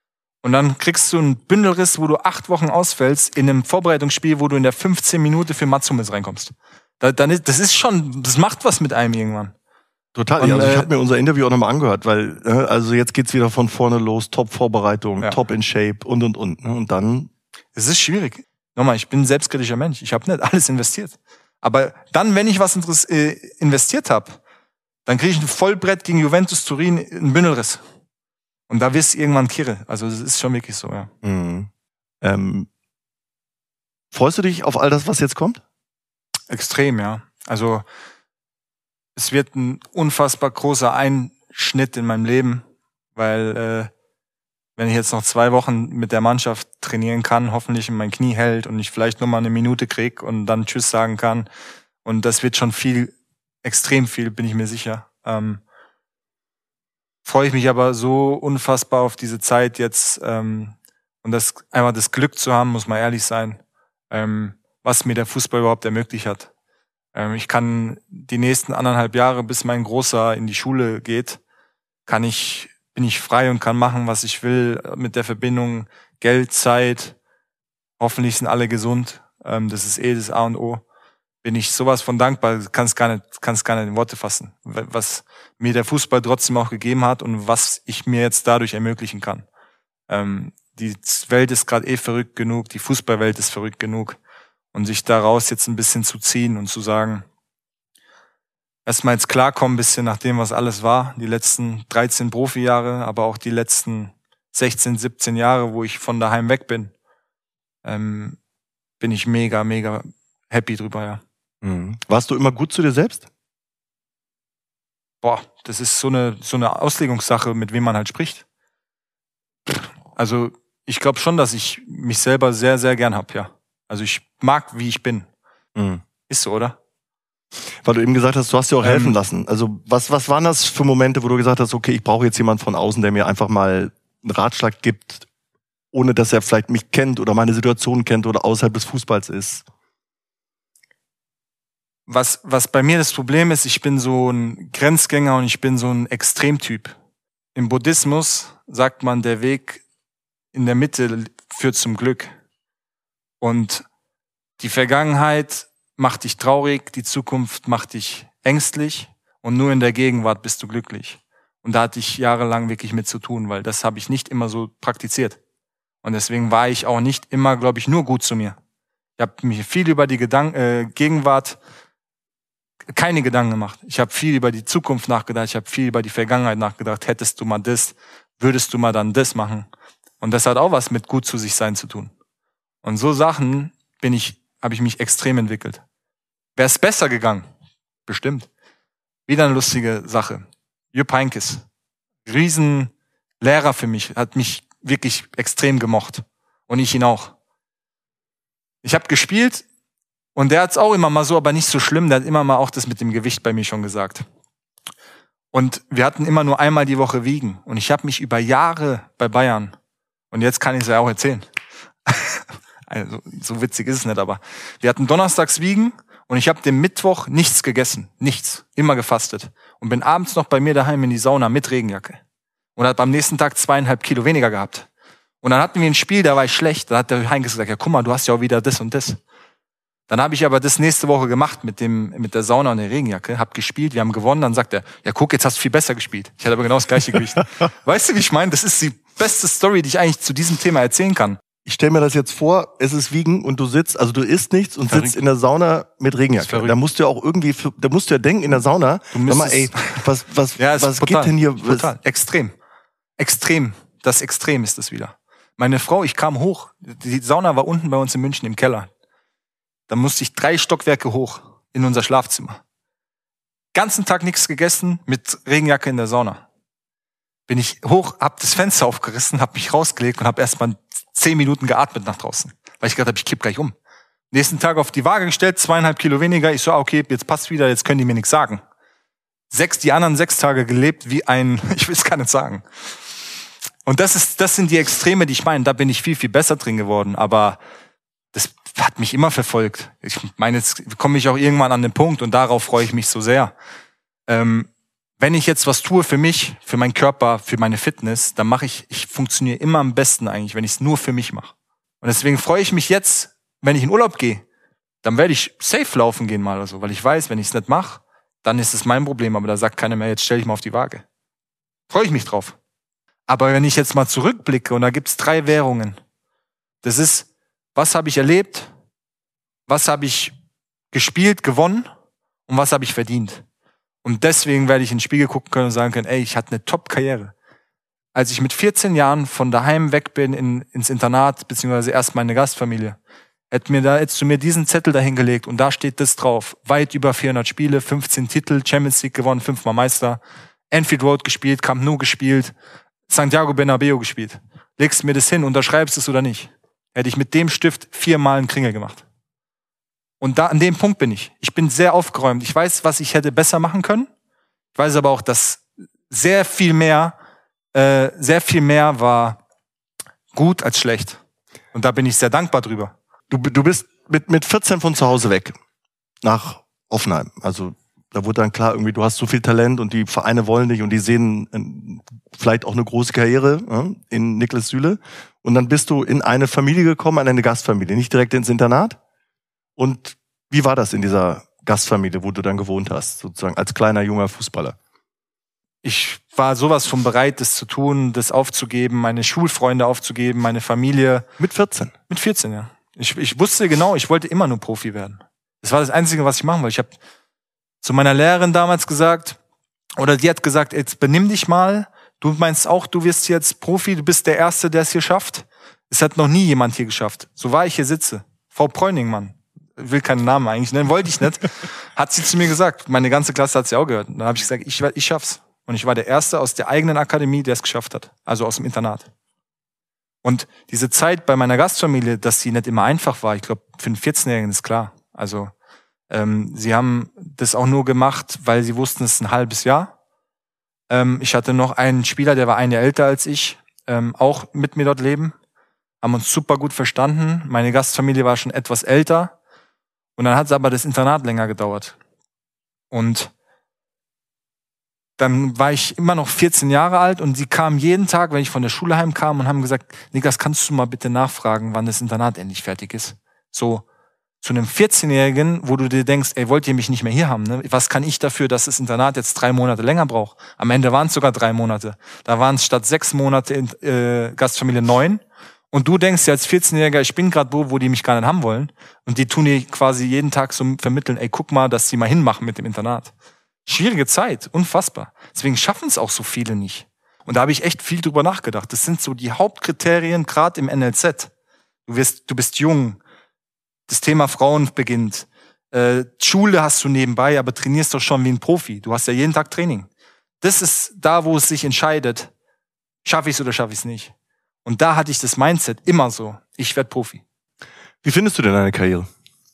Und dann kriegst du einen Bündelriss, wo du acht Wochen ausfällst, in einem Vorbereitungsspiel, wo du in der fünfzehn Minute für Mats Hummels reinkommst. Da, dann ist, das ist schon, das macht was mit einem irgendwann. Total. Und, ja, also ich äh, habe mir unser Interview auch nochmal angehört, weil äh, also jetzt geht's wieder von vorne los, Top-Vorbereitung, Ja. top in Shape und und und. Ne? Und dann. Es ist schwierig. Nochmal, ich bin ein selbstkritischer Mensch. Ich habe nicht alles investiert. Aber dann, wenn ich was interess- äh, investiert habe, dann kriege ich ein Vollbrett gegen Juventus Turin, einen Bündelriss. Und da wirst du irgendwann kirre. Also das ist schon wirklich so, ja. Mhm. Ähm, freust du dich auf all das, was jetzt kommt? Extrem, ja. Also es wird ein unfassbar großer Einschnitt in meinem Leben, weil äh, wenn ich jetzt noch zwei Wochen mit der Mannschaft trainieren kann, hoffentlich mein Knie hält und ich vielleicht nur mal eine Minute krieg und dann Tschüss sagen kann. Und das wird schon viel, extrem viel, bin ich mir sicher. Ähm, freue ich mich aber so unfassbar auf diese Zeit jetzt ähm, und das einfach das Glück zu haben, muss man ehrlich sein, ähm, was mir der Fußball überhaupt ermöglicht hat. Ähm, ich kann die nächsten anderthalb Jahre, bis mein Großer in die Schule geht, kann ich bin ich frei und kann machen, was ich will, mit der Verbindung Geld, Zeit. Hoffentlich sind alle gesund. Ähm, das ist eh das A und O. Bin ich sowas von dankbar, kann es gar nicht, kann es gar nicht in Worte fassen, was mir der Fußball trotzdem auch gegeben hat und was ich mir jetzt dadurch ermöglichen kann. Ähm, die Welt ist gerade eh verrückt genug, die Fußballwelt ist verrückt genug und sich daraus jetzt ein bisschen zu ziehen und zu sagen, erstmal jetzt klarkommen ein bisschen nach dem, was alles war, die letzten dreizehn Profijahre, aber auch die letzten sechzehn, siebzehn Jahre, wo ich von daheim weg bin, ähm, bin ich mega, mega happy drüber, ja. Mhm. Warst du immer gut zu dir selbst? Boah, das ist so eine so eine Auslegungssache, mit wem man halt spricht. Also ich glaube schon, dass ich mich selber sehr, sehr gern hab, ja. Also ich mag, wie ich bin. Mhm. Ist so, oder? Weil du eben gesagt hast, du hast dir auch Ähm, helfen lassen. Also was was waren das für Momente, wo du gesagt hast, okay, ich brauche jetzt jemanden von außen, der mir einfach mal einen Ratschlag gibt, ohne dass er vielleicht mich kennt oder meine Situation kennt oder außerhalb des Fußballs ist? Was, was bei mir das Problem ist, ich bin so ein Grenzgänger und ich bin so ein Extremtyp. Im Buddhismus sagt man, der Weg in der Mitte führt zum Glück. Und die Vergangenheit macht dich traurig, die Zukunft macht dich ängstlich und nur in der Gegenwart bist du glücklich. Und da hatte ich jahrelang wirklich mit zu tun, weil das habe ich nicht immer so praktiziert. Und deswegen war ich auch nicht immer, glaube ich, nur gut zu mir. Ich habe mir viel über die Gedank- äh, Gegenwart keine Gedanken gemacht. Ich habe viel über die Zukunft nachgedacht, ich habe viel über die Vergangenheit nachgedacht. Hättest du mal das, würdest du mal dann das machen. Und das hat auch was mit gut zu sich sein zu tun. Und so Sachen bin ich, habe ich mich extrem entwickelt. Wäre es besser gegangen? Bestimmt. Wieder eine lustige Sache. Jupp Heynckes, riesen Lehrer für mich, hat mich wirklich extrem gemocht. Und ich ihn auch. Ich habe gespielt und der hat's auch immer mal so, aber nicht so schlimm. Der hat immer mal auch das mit dem Gewicht bei mir schon gesagt. Und wir hatten immer nur einmal die Woche wiegen. Und ich habe mich über Jahre bei Bayern, und jetzt kann ich es ja auch erzählen, also so witzig ist es nicht, aber wir hatten donnerstags wiegen und ich habe den Mittwoch nichts gegessen. Nichts. Immer gefastet. Und bin abends noch bei mir daheim in die Sauna mit Regenjacke. Und hat am nächsten Tag zweieinhalb Kilo weniger gehabt. Und dann hatten wir ein Spiel, da war ich schlecht. Da hat der Heynckes gesagt, ja guck mal, du hast ja auch wieder das und das. Dann habe ich aber das nächste Woche gemacht mit dem mit der Sauna und der Regenjacke, hab gespielt, wir haben gewonnen, dann sagt er, ja guck, jetzt hast du viel besser gespielt. Ich hatte aber genau das gleiche Gewicht. Weißt du, wie ich meine? Das ist die beste Story, die ich eigentlich zu diesem Thema erzählen kann. Ich stelle mir das jetzt vor, es ist Wiegen und du sitzt, also du isst nichts und Verrückt. sitzt in der Sauna mit Regenjacke. Da musst du ja auch irgendwie, da musst du ja denken in der Sauna, sag mal, ey, was was ja, was total, geht denn hier? Total, extrem. Extrem. Das Extrem ist es wieder. Meine Frau, ich kam hoch. Die Sauna war unten bei uns in München im Keller. Da musste ich drei Stockwerke hoch in unser Schlafzimmer. Ganzen Tag nichts gegessen, mit Regenjacke in der Sauna. Bin ich hoch, hab das Fenster aufgerissen, hab mich rausgelegt und hab erst mal zehn Minuten geatmet nach draußen. Weil ich gedacht habe, ich kipp gleich um. Nächsten Tag auf die Waage gestellt, zweieinhalb Kilo weniger. Ich so, okay, jetzt passt wieder, jetzt können die mir nichts sagen. Sechs, die anderen sechs Tage gelebt wie ein, ich will es gar nicht sagen. Und das ist, das sind die Extreme, die ich meine. Da bin ich viel, viel besser drin geworden. Aber das hat mich immer verfolgt. Ich meine, jetzt komme ich auch irgendwann an den Punkt und darauf freue ich mich so sehr. Ähm, wenn ich jetzt was tue für mich, für meinen Körper, für meine Fitness, dann mache ich, ich funktioniere immer am besten eigentlich, wenn ich es nur für mich mache. Und deswegen freue ich mich jetzt, wenn ich in Urlaub gehe, dann werde ich safe laufen gehen mal oder so, weil ich weiß, wenn ich es nicht mache, dann ist es mein Problem, aber da sagt keiner mehr, jetzt stell dich mal auf die Waage. Freue ich mich drauf. Aber wenn ich jetzt mal zurückblicke, und da gibt's drei Währungen, das ist, was habe ich erlebt, was habe ich gespielt, gewonnen und was habe ich verdient. Und deswegen werde ich in den Spiegel gucken können und sagen können, ey, ich hatte eine Top-Karriere. Als ich mit vierzehn Jahren von daheim weg bin in, ins Internat, beziehungsweise erst meine Gastfamilie, hätte mir da jetzt zu mir diesen Zettel dahingelegt und da steht das drauf. Weit über vierhundert Spiele, fünfzehn Titel, Champions League gewonnen, fünfmal Meister, Anfield Road gespielt, Camp Nou gespielt, Santiago Bernabeu gespielt. Legst mir das hin, unterschreibst es oder nicht? Hätte ich mit dem Stift viermal einen Kringel gemacht. Und da, an dem Punkt bin ich. Ich bin sehr aufgeräumt. Ich weiß, was ich hätte besser machen können. Ich weiß aber auch, dass sehr viel mehr, äh, sehr viel mehr war gut als schlecht. Und da bin ich sehr dankbar drüber. Du, du bist mit, mit vierzehn von zu Hause weg. Nach Offenheim. Also, da wurde dann klar, irgendwie, du hast so viel Talent und die Vereine wollen dich und die sehen äh, vielleicht auch eine große Karriere äh, in Niklas Süle. Und dann bist du in eine Familie gekommen, in eine Gastfamilie, nicht direkt ins Internat. Und wie war das in dieser Gastfamilie, wo du dann gewohnt hast, sozusagen als kleiner, junger Fußballer? Ich war sowas von bereit, das zu tun, das aufzugeben, meine Schulfreunde aufzugeben, meine Familie. Mit vierzehn? Mit vierzehn, ja. Ich, ich wusste genau, ich wollte immer nur Profi werden. Das war das Einzige, was ich machen wollte. Ich habe zu meiner Lehrerin damals gesagt, oder die hat gesagt, jetzt benimm dich mal. Du meinst auch, du wirst jetzt Profi, du bist der Erste, der es hier schafft. Es hat noch nie jemand hier geschafft. So war ich hier sitze. Frau Preuning, Mann. Ich will keinen Namen eigentlich nennen, wollte ich nicht. Hat sie zu mir gesagt. Meine ganze Klasse hat sie auch gehört. Und dann habe ich gesagt, ich, ich schaff's. Und ich war der Erste aus der eigenen Akademie, der es geschafft hat. Also aus dem Internat. Und diese Zeit bei meiner Gastfamilie, dass sie nicht immer einfach war, ich glaube, für einen vierzehnjährigen ist klar. Also ähm, sie haben das auch nur gemacht, weil sie wussten, es ist ein halbes Jahr. Ähm, ich hatte noch einen Spieler, der war ein Jahr älter als ich, ähm, auch mit mir dort leben. Haben uns super gut verstanden. Meine Gastfamilie war schon etwas älter. Und dann hat es aber das Internat länger gedauert. Und dann war ich immer noch vierzehn Jahre alt und sie kamen jeden Tag, wenn ich von der Schule heimkam und haben gesagt, Niklas, kannst du mal bitte nachfragen, wann das Internat endlich fertig ist? So zu einem vierzehnjährigen, wo du dir denkst, ey, wollt ihr mich nicht mehr hier haben? Ne? Was kann ich dafür, dass das Internat jetzt drei Monate länger braucht? Am Ende waren es sogar drei Monate. Da waren es statt sechs Monate in äh, Gastfamilie neun. Und du denkst ja als vierzehnjähriger, ich bin gerade wo, wo die mich gar nicht haben wollen. Und die tun dir quasi jeden Tag so vermitteln, ey, guck mal, dass sie mal hinmachen mit dem Internat. Schwierige Zeit, unfassbar. Deswegen schaffen es auch so viele nicht. Und da habe ich echt viel drüber nachgedacht. Das sind so die Hauptkriterien, gerade im N L Z. Du wirst, du bist jung. Das Thema Frauen beginnt. Äh, Schule hast du nebenbei, aber trainierst doch schon wie ein Profi. Du hast ja jeden Tag Training. Das ist da, wo es sich entscheidet, schaffe ich es oder schaffe ich es nicht. Und da hatte ich das Mindset immer so, ich werde Profi. Wie findest du denn deine Karriere?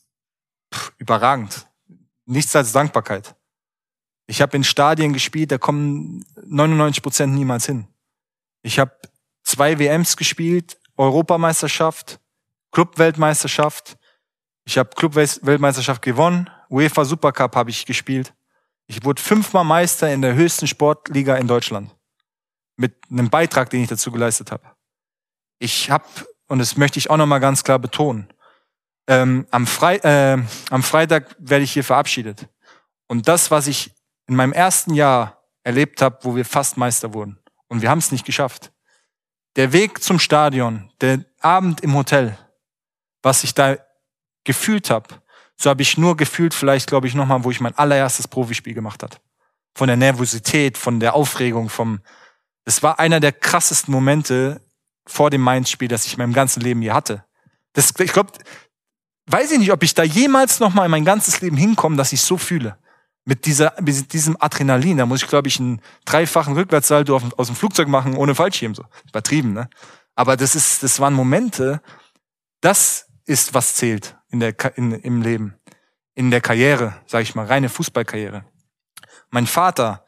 Puh, überragend. Nichts als Dankbarkeit. Ich habe in Stadien gespielt, da kommen neunundneunzig Prozent niemals hin. Ich habe zwei W Ms gespielt, Europameisterschaft, Club-Weltmeisterschaft. Ich habe Club-Weltmeisterschaft gewonnen, UEFA Supercup habe ich gespielt. Ich wurde fünfmal Meister in der höchsten Sportliga in Deutschland. Mit einem Beitrag, den ich dazu geleistet habe. Ich habe, und das möchte ich auch nochmal ganz klar betonen, ähm, am, Fre- äh, am Freitag werde ich hier verabschiedet. Und das, was ich in meinem ersten Jahr erlebt habe, wo wir fast Meister wurden, und wir haben es nicht geschafft. Der Weg zum Stadion, der Abend im Hotel, was ich da gefühlt habe, so habe ich nur gefühlt, vielleicht glaube ich nochmal, wo ich mein allererstes Profispiel gemacht habe. Von der Nervosität, von der Aufregung, vom... Das war einer der krassesten Momente vor dem Mainz-Spiel, das ich in meinem ganzen Leben hier hatte. Das, ich glaube, weiß ich nicht, ob ich da jemals noch mal in mein ganzes Leben hinkomme, dass ich so fühle. Mit dieser, mit diesem Adrenalin. Da muss ich, glaube ich, einen dreifachen Rückwärtssalto auf, aus dem Flugzeug machen, ohne Fallschirm. So übertrieben, ne? Aber das ist, das waren Momente. Das ist, was zählt in der, in, im Leben, in der Karriere, sage ich mal, reine Fußballkarriere. Mein Vater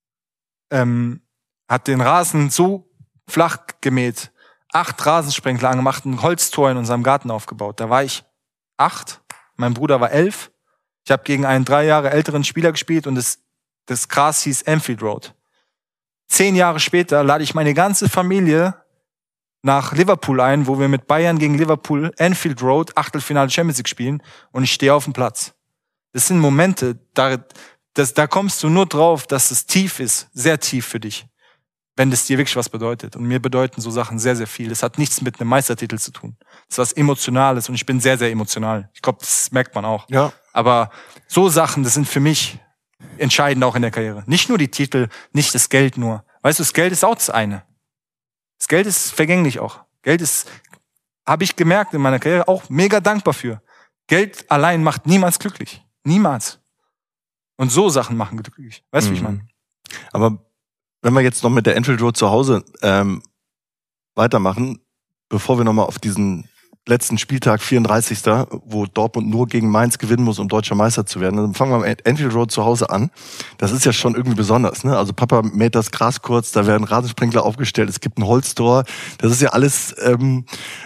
ähm, hat den Rasen so flach gemäht, acht Rasensprenkler angemacht, ein Holztor in unserem Garten aufgebaut. Da war ich acht, mein Bruder war elf. Ich habe gegen einen drei Jahre älteren Spieler gespielt und das Das Gras hieß Anfield Road. Zehn Jahre später lade ich meine ganze Familie nach Liverpool ein, wo wir mit Bayern gegen Liverpool Anfield Road Achtelfinale Champions League spielen und ich stehe auf dem Platz. Das sind Momente, da, das, da kommst du nur drauf, dass es tief ist, sehr tief für dich, wenn das dir wirklich was bedeutet. Und mir bedeuten so Sachen sehr, sehr viel. Das hat nichts mit einem Meistertitel zu tun. Das ist was Emotionales und ich bin sehr, sehr emotional. Ich glaube, das merkt man auch. Ja. Aber so Sachen, das sind für mich entscheidend auch in der Karriere. Nicht nur die Titel, nicht das Geld nur. Weißt du, das Geld ist auch das eine. Das Geld ist vergänglich auch. Geld ist, habe ich gemerkt in meiner Karriere, auch mega dankbar für. Geld allein macht niemals glücklich. Niemals. Und so Sachen machen glücklich. Weißt du, mhm. wie ich meine? Aber wenn wir jetzt noch mit der Anfield Road zu Hause ähm, weitermachen, bevor wir nochmal auf diesen letzten Spieltag, vierunddreißigsten wo Dortmund nur gegen Mainz gewinnen muss, um deutscher Meister zu werden. Dann fangen wir am Anfield Road zu Hause an. Das ist ja schon irgendwie besonders, ne? Also Papa mäht das Gras kurz, da werden Rasensprenkler aufgestellt, es gibt ein Holztor. Das ist ja alles, ähm,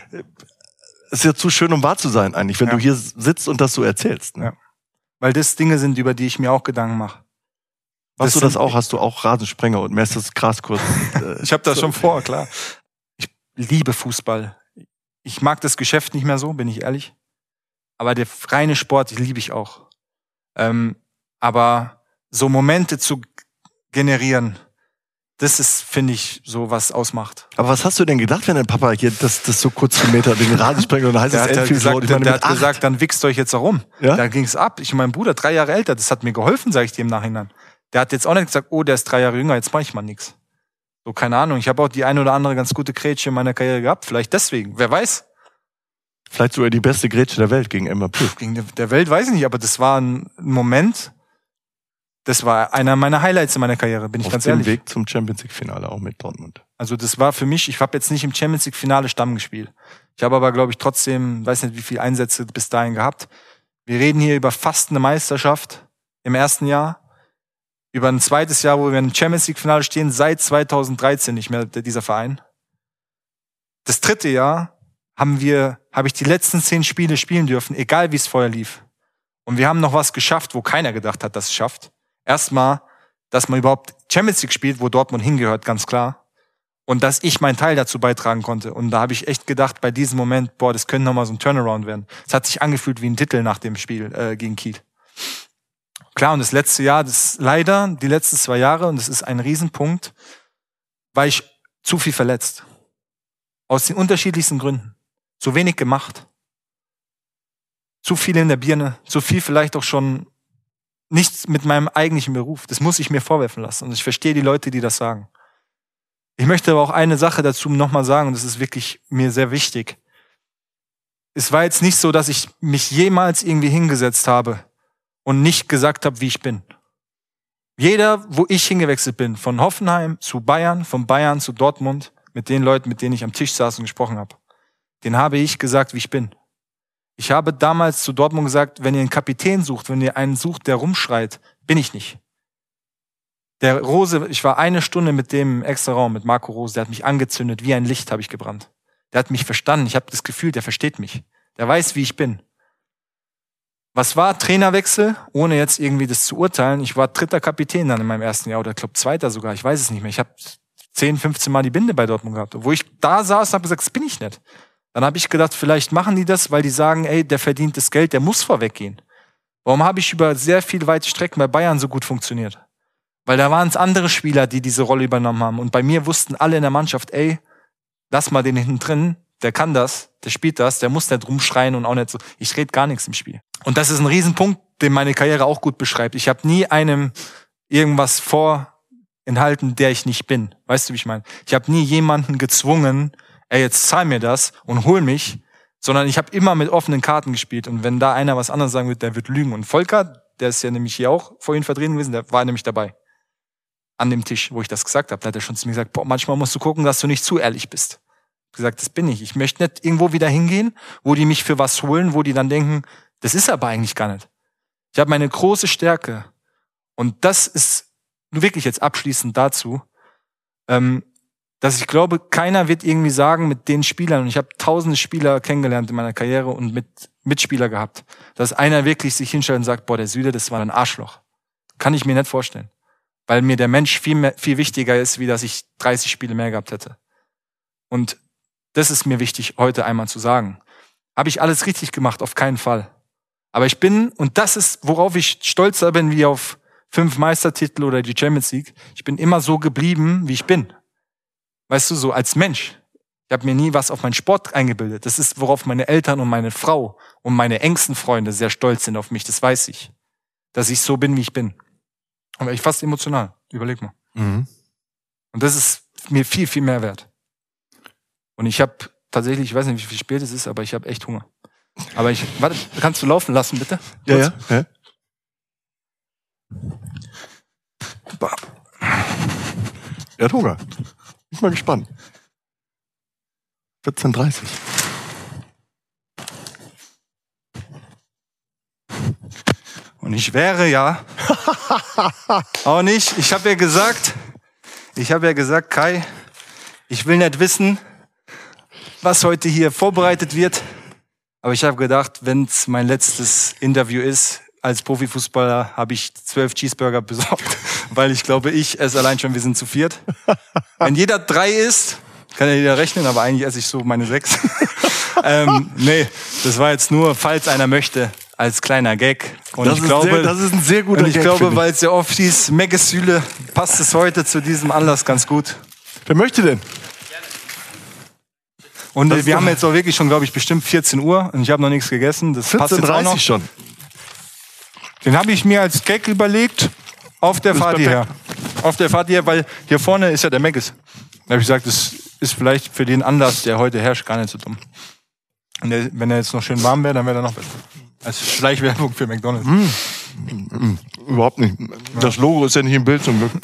ist ja zu schön, um wahr zu sein eigentlich, wenn ja. du hier sitzt und das so erzählst. Ne? Ja. Weil das Dinge sind, über die ich mir auch Gedanken mache. Machst du das auch? Hast du auch Rasensprenger und mähst das Gras kurz? Äh, ich habe das so. schon vor, klar. Ich liebe Fußball. Ich mag das Geschäft nicht mehr so, bin ich ehrlich. Aber der reine Sport, die liebe ich auch. Ähm, aber so Momente zu generieren, das ist, finde ich, so was ausmacht. Aber was hast du denn gedacht, wenn dein Papa hier das, das so kurz zum Meter den Rasensprenger und dann heißt der es hat gesagt, Road, der, der hat gesagt, dann wichst euch jetzt herum. Ja? Da ging's ab. Ich mein Bruder, drei Jahre älter, das hat mir geholfen, sage ich dir im Nachhinein. Der hat jetzt auch nicht gesagt, oh, der ist drei Jahre jünger, jetzt mach ich mal nix. So, keine Ahnung. Ich habe auch die eine oder andere ganz gute Grätsche in meiner Karriere gehabt. Vielleicht deswegen. Wer weiß? Vielleicht sogar die beste Grätsche der Welt gegen M Bappé. Gegen der Welt weiß ich nicht, aber das war ein Moment, das war einer meiner Highlights in meiner Karriere, bin ich Auf ganz ehrlich. Auf dem Weg zum Champions League Finale auch mit Dortmund. Also das war für mich, ich habe jetzt nicht im Champions League Finale Stamm gespielt. Ich habe aber, glaube ich, trotzdem, weiß nicht, wie viele Einsätze bis dahin gehabt. Wir reden hier über fast eine Meisterschaft im ersten Jahr. Über ein zweites Jahr, wo wir im Champions League Finale stehen, seit zweitausenddreizehn nicht mehr dieser Verein. Das dritte Jahr haben wir, habe ich die letzten zehn Spiele spielen dürfen, egal wie es vorher lief. Und wir haben noch was geschafft, wo keiner gedacht hat, dass es schafft. Erstmal, dass man überhaupt Champions League spielt, wo Dortmund hingehört, ganz klar. Und dass ich meinen Teil dazu beitragen konnte. Und da habe ich echt gedacht, bei diesem Moment, boah, das könnte nochmal so ein Turnaround werden. Es hat sich angefühlt wie ein Titel nach dem Spiel äh, gegen Kiel. Klar, und das letzte Jahr, das ist leider die letzten zwei Jahre, und das ist ein Riesenpunkt, war ich zu viel verletzt. Aus den unterschiedlichsten Gründen. Zu wenig gemacht. Zu viel in der Birne. Zu viel vielleicht auch schon nichts mit meinem eigentlichen Beruf. Das muss ich mir vorwerfen lassen. Und ich verstehe die Leute, die das sagen. Ich möchte aber auch eine Sache dazu nochmal sagen, und das ist wirklich mir sehr wichtig. Es war jetzt nicht so, dass ich mich jemals irgendwie hingesetzt habe und nicht gesagt habe, wie ich bin. Jeder, wo ich hingewechselt bin, von Hoffenheim zu Bayern, von Bayern zu Dortmund, mit den Leuten, mit denen ich am Tisch saß und gesprochen habe, den habe ich gesagt, wie ich bin. Ich habe damals zu Dortmund gesagt, wenn ihr einen Kapitän sucht, wenn ihr einen sucht, der rumschreit, bin ich nicht. Der Rose, ich war eine Stunde mit dem im Extra-Raum, mit Marco Rose, der hat mich angezündet, wie ein Licht habe ich gebrannt. Der hat mich verstanden, ich habe das Gefühl, der versteht mich. Der weiß, wie ich bin. Was war Trainerwechsel, ohne jetzt irgendwie das zu urteilen? Ich war dritter Kapitän dann in meinem ersten Jahr, oder ich glaube zweiter sogar, ich weiß es nicht mehr. Ich habe zehn, fünfzehn Mal die Binde bei Dortmund gehabt. Wo ich da saß und habe gesagt, das bin ich nicht. Dann habe ich gedacht, vielleicht machen die das, weil die sagen, ey, der verdient das Geld, der muss vorweggehen. Warum habe ich über sehr viele weite Strecken bei Bayern so gut funktioniert? Weil da waren es andere Spieler, die diese Rolle übernommen haben. Und bei mir wussten alle in der Mannschaft, ey, lass mal den hinten drin, der kann das, der spielt das, der muss nicht rumschreien und auch nicht so. Ich rede gar nichts im Spiel. Und das ist ein Riesenpunkt, den meine Karriere auch gut beschreibt. Ich habe nie einem irgendwas vorenthalten, der ich nicht bin. Weißt du, wie ich meine? Ich habe nie jemanden gezwungen, ey, jetzt zahl mir das und hol mich, sondern ich habe immer mit offenen Karten gespielt. Und wenn da einer was anderes sagen wird, der wird lügen. Und Volker, der ist ja nämlich hier auch vorhin vertreten gewesen, der war nämlich dabei. An dem Tisch, wo ich das gesagt habe. Da hat er schon zu mir gesagt, boah, manchmal musst du gucken, dass du nicht zu ehrlich bist. Ich habe gesagt, das bin ich. Ich möchte nicht irgendwo wieder hingehen, wo die mich für was holen, wo die dann denken, das ist aber eigentlich gar nicht. Ich habe meine große Stärke. Und das ist nur wirklich jetzt abschließend dazu, ähm, dass ich glaube, keiner wird irgendwie sagen mit den Spielern, und ich habe tausende Spieler kennengelernt in meiner Karriere und mit Mitspieler gehabt, dass einer wirklich sich hinstellt und sagt, boah, der Süle, das war ein Arschloch. Kann ich mir nicht vorstellen. weil mir der Mensch viel mehr, viel wichtiger ist, wie dass ich dreißig Spiele mehr gehabt hätte. Und das ist mir wichtig, heute einmal zu sagen. Habe ich alles richtig gemacht? Auf keinen Fall. Aber ich bin, und das ist, worauf ich stolzer bin, wie auf fünf Meistertitel oder die Champions League, ich bin immer so geblieben, wie ich bin. Weißt du, so als Mensch. Ich habe mir nie was auf meinen Sport eingebildet. Das ist, worauf meine Eltern und meine Frau und meine engsten Freunde sehr stolz sind auf mich. Das weiß ich. Dass ich so bin, wie ich bin. Aber ich fast emotional. Überleg mal. Mhm. Und das ist mir viel, viel mehr wert. Und ich habe tatsächlich, ich weiß nicht, wie viel spät es ist, aber ich habe echt Hunger. Aber ich, warte, kannst du laufen lassen, bitte? Ja, ja, ja. Er hat Hunger. Ich bin mal gespannt. vierzehn Uhr dreißig. Und ich wäre ja auch nicht. Ich habe ja gesagt, ich habe ja gesagt, Kai, ich will nicht wissen, was heute hier vorbereitet wird. Aber ich habe gedacht, wenn es mein letztes Interview ist, als Profifußballer habe ich zwölf Cheeseburger besorgt, weil ich glaube, ich esse allein schon, wir sind zu viert. Wenn jeder drei isst, kann ja jeder rechnen, aber eigentlich esse ich so meine sechs. ähm, nee, das war jetzt nur, falls einer möchte, als kleiner Gag. Und Das ich ist glaube, sehr- das ist ein sehr guter und ich Gag, glaube, finde ich. weil es ja oft hieß, Meggeshüle, passt es heute zu diesem Anlass ganz gut. Wer möchte denn? Und Das äh, ist wir doch- haben jetzt auch wirklich schon, glaube ich, bestimmt vierzehn Uhr und ich habe noch nichts gegessen. Das passt vierzehn Uhr jetzt auch noch. dreißig schon. Den habe ich mir als Gag überlegt auf der Fahrt hierher. Auf der Fahrt hierher, weil hier vorne ist ja der Meggis. Da habe ich gesagt, das ist vielleicht für den Anlass, der heute herrscht, gar nicht so dumm. Und der, wenn er jetzt noch schön warm wäre, dann wäre er noch besser. Als Schleichwerbung für McDonald's. Überhaupt nicht. Das Logo ist ja nicht im Bild zum Glück.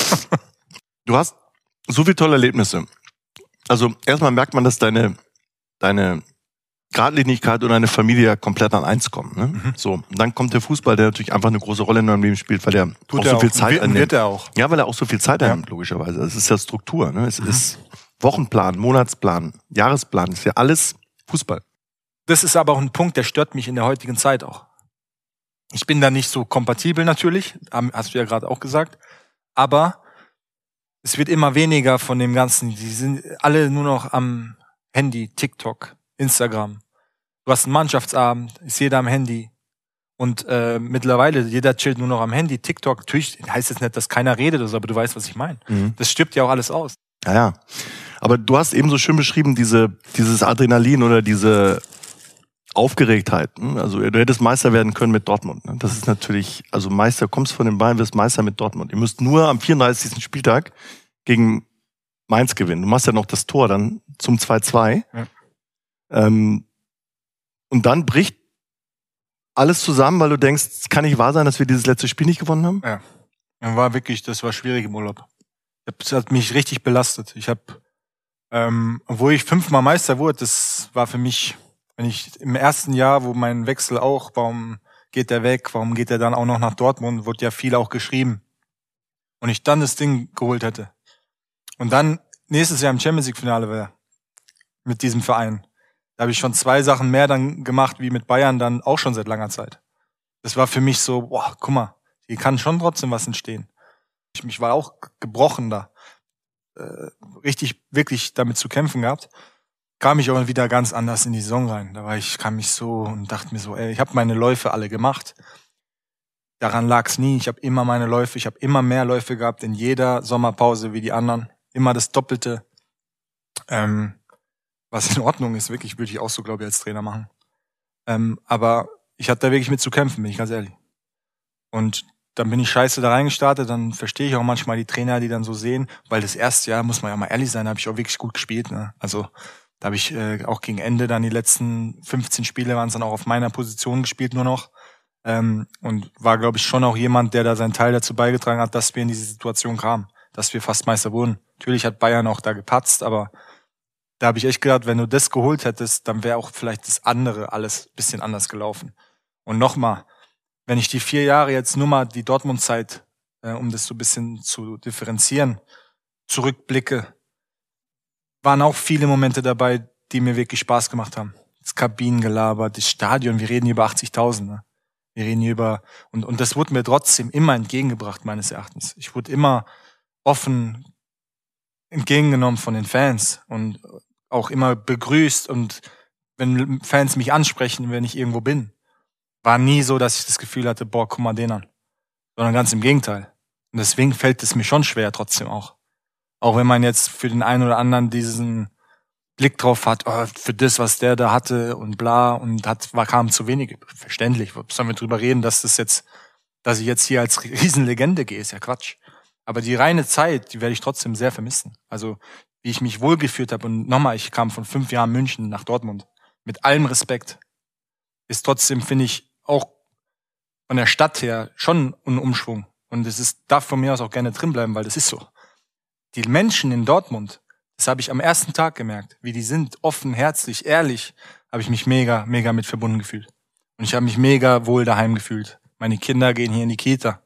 Du hast so viele tolle Erlebnisse. Also erstmal merkt man, dass deine, deine Gradlinigkeit und deine Familie ja komplett an eins kommen. Ne? Mhm. So, und dann kommt der Fußball, der natürlich einfach eine große Rolle in deinem Leben spielt, weil der Tut auch er so viel auch. Zeit Wird- einnimmt. wird er auch. Ja, weil er auch so viel Zeit Ja. einnimmt, logischerweise. Es ist ja Struktur. Ne? Es ist Wochenplan, Monatsplan, Jahresplan. Es ist ja alles Fußball. Das ist aber auch ein Punkt, der stört mich in der heutigen Zeit auch. Ich bin da nicht so kompatibel natürlich, haben- hast du ja gerade auch gesagt. Aber es wird immer weniger von dem Ganzen. Die sind alle nur noch am Handy, TikTok, Instagram. Du hast einen Mannschaftsabend, ist jeder am Handy. Und äh, mittlerweile, jeder chillt nur noch am Handy, TikTok. Natürlich heißt jetzt nicht, dass keiner redet oder so, aber du weißt, was ich meine. Mhm. Das stirbt ja auch alles aus. Ja, ja. Aber du hast eben so schön beschrieben, diese, dieses Adrenalin oder diese Aufgeregtheit. ne? Also du hättest Meister werden können mit Dortmund. ne? Das ist natürlich, also Meister, kommst von den Bayern, wirst Meister mit Dortmund. Ihr müsst nur am vierunddreißigsten Spieltag gegen Mainz gewinnen. Du machst ja noch das Tor dann zum zwei zwei. Ja. Ähm, und dann bricht alles zusammen, weil du denkst, es kann nicht wahr sein, dass wir dieses letzte Spiel nicht gewonnen haben. Ja. Dann war wirklich, das war schwierig im Urlaub. Das hat mich richtig belastet. Ich habe, ähm, obwohl ich fünfmal Meister wurde, das war für mich, wenn ich im ersten Jahr, wo mein Wechsel auch, warum geht der weg, warum geht er dann auch noch nach Dortmund, wurde ja viel auch geschrieben. Und ich dann das Ding geholt hätte. Und dann nächstes Jahr im Champions League Finale wäre, mit diesem Verein. Da habe ich schon zwei Sachen mehr dann gemacht, wie mit Bayern dann auch schon seit langer Zeit. Das war für mich so, boah, guck mal, hier kann schon trotzdem was entstehen. Ich, mich war auch gebrochen da. Äh, richtig, wirklich damit zu kämpfen gehabt. Kam ich aber wieder ganz anders in die Saison rein. Da war ich, kam ich so und dachte mir so, ey, ich habe meine Läufe alle gemacht. Daran lag's nie. Ich habe immer meine Läufe, ich habe immer mehr Läufe gehabt in jeder Sommerpause wie die anderen. Immer das Doppelte. Ähm, was in Ordnung ist, wirklich, würde ich auch so, glaube ich, als Trainer machen. Ähm, aber ich hatte da wirklich mit zu kämpfen, bin ich ganz ehrlich. Und dann bin ich scheiße da reingestartet, dann verstehe ich auch manchmal die Trainer, die dann so sehen, weil das erste Jahr, muss man ja mal ehrlich sein, da habe ich auch wirklich gut gespielt. Ne? Also da habe ich äh, auch gegen Ende dann die letzten fünfzehn Spiele waren es dann auch auf meiner Position gespielt nur noch. Ähm, und war, glaube ich, schon auch jemand, der da seinen Teil dazu beigetragen hat, dass wir in diese Situation kamen, dass wir fast Meister wurden. Natürlich hat Bayern auch da gepatzt, aber da habe ich echt gedacht, wenn du das geholt hättest, dann wäre auch vielleicht das andere alles ein bisschen anders gelaufen. Und nochmal, wenn ich die vier Jahre jetzt nur mal die Dortmund-Zeit, äh, um das so ein bisschen zu differenzieren, zurückblicke, waren auch viele Momente dabei, die mir wirklich Spaß gemacht haben. Das Kabinengelaber, das Stadion, wir reden hier über achtzigtausend. Ne? Wir reden hier über, und, und das wurde mir trotzdem immer entgegengebracht, meines Erachtens. Ich wurde immer offen entgegengenommen von den Fans und auch immer begrüßt, und wenn Fans mich ansprechen, wenn ich irgendwo bin, war nie so, dass ich das Gefühl hatte, boah, guck mal den an. Sondern ganz im Gegenteil. Und deswegen fällt es mir schon schwer trotzdem auch. Auch wenn man jetzt für den einen oder anderen diesen Blick drauf hat, oh, für das, was der da hatte und bla, und hat, war, kam zu wenig. Verständlich. Sollen wir drüber reden, dass das jetzt, dass ich jetzt hier als Riesenlegende gehe, ist ja Quatsch. Aber die reine Zeit, die werde ich trotzdem sehr vermissen. Also, wie ich mich wohlgefühlt habe. Und nochmal, ich kam von fünf Jahren München nach Dortmund. Mit allem Respekt. Ist trotzdem, finde ich, auch von der Stadt her schon ein Umschwung. Und es ist, darf von mir aus auch gerne drin bleiben, weil das ist so. Die Menschen in Dortmund, das habe ich am ersten Tag gemerkt, wie die sind, offen, herzlich, ehrlich, habe ich mich mega, mega mit verbunden gefühlt. Und ich habe mich mega wohl daheim gefühlt. Meine Kinder gehen hier in die Kita.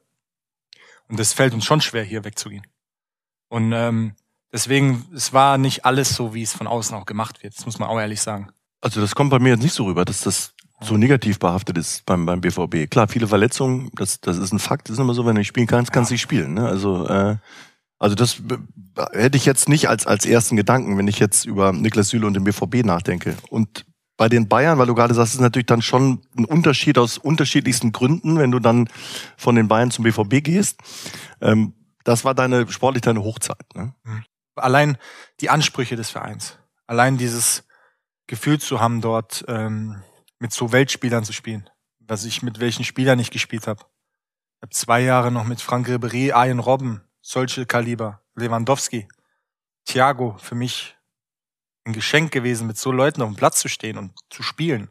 Und das fällt uns schon schwer, hier wegzugehen. Und ähm, deswegen, es war nicht alles so, wie es von außen auch gemacht wird. Das muss man auch ehrlich sagen. Also das kommt bei mir jetzt nicht so rüber, dass das so negativ behaftet ist beim beim B V B. Klar, viele Verletzungen, das das ist ein Fakt. Das ist immer so, wenn du nicht spielen kannst, kannst du nicht spielen. Ne? Also äh, also das hätte ich jetzt nicht als als ersten Gedanken, wenn ich jetzt über Niklas Süle und den B V B nachdenke. Und bei den Bayern, weil du gerade sagst, ist natürlich dann schon ein Unterschied aus unterschiedlichsten Gründen, wenn du dann von den Bayern zum B V B gehst. Ähm, das war deine sportlich deine Hochzeit. Ne? Allein die Ansprüche des Vereins, allein dieses Gefühl zu haben, dort ähm, mit so Weltspielern zu spielen, was ich mit welchen Spielern ich gespielt habe. Ich habe zwei Jahre noch mit Franck Ribéry, Arjen Robben, solche Kaliber, Lewandowski, Thiago, für mich ein Geschenk gewesen, mit so Leuten auf dem Platz zu stehen und zu spielen.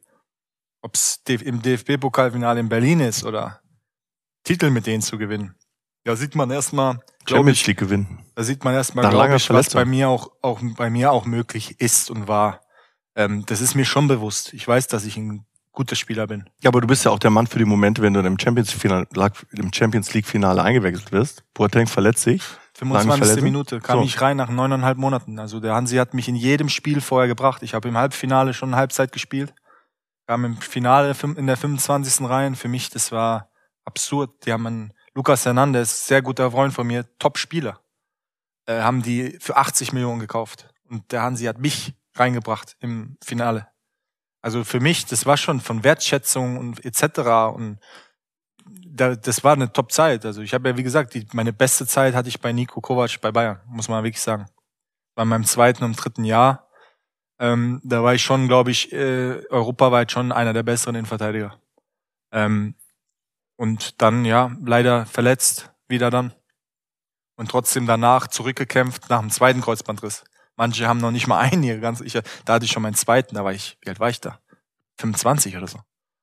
Ob es im D F B-Pokalfinale in Berlin ist oder Titel mit denen zu gewinnen. Da sieht man erstmal, Champions League gewinnen. Da sieht man erstmal, glaube ich, was bei mir auch, auch bei mir auch möglich ist und war. Ähm, das ist mir schon bewusst. Ich weiß, dass ich ein guter Spieler bin. Ja, aber du bist ja auch der Mann für die Momente, wenn du im Champions, im Champions League Finale eingewechselt wirst. Boateng verletzt sich. fünfundzwanzigste Minute kam so. Ich rein nach neuneinhalb Monaten. Also der Hansi hat mich in jedem Spiel vorher gebracht. Ich habe im Halbfinale schon eine Halbzeit gespielt. Kam im Finale in der fünfundzwanzigsten rein. Für mich, das war absurd. Die haben einen Lucas Hernandez, sehr guter Freund von mir, Top-Spieler, äh, haben die für achtzig Millionen gekauft. Und der Hansi hat mich reingebracht im Finale. Also für mich, das war schon von Wertschätzung und et cetera. Und da, das war eine Top-Zeit. Also ich habe ja, wie gesagt, die, meine beste Zeit hatte ich bei Niko Kovac bei Bayern, muss man wirklich sagen. Bei meinem zweiten und dritten Jahr, ähm, da war ich schon, glaube ich, äh, europaweit schon einer der besseren Innenverteidiger. Ähm, und dann, ja, leider verletzt, wieder dann. Und trotzdem danach zurückgekämpft nach dem zweiten Kreuzbandriss. Manche haben noch nicht mal einen hier, ganz, ich, da hatte ich schon meinen zweiten, da war ich, wie alt war ich da? fünfundzwanzig oder so.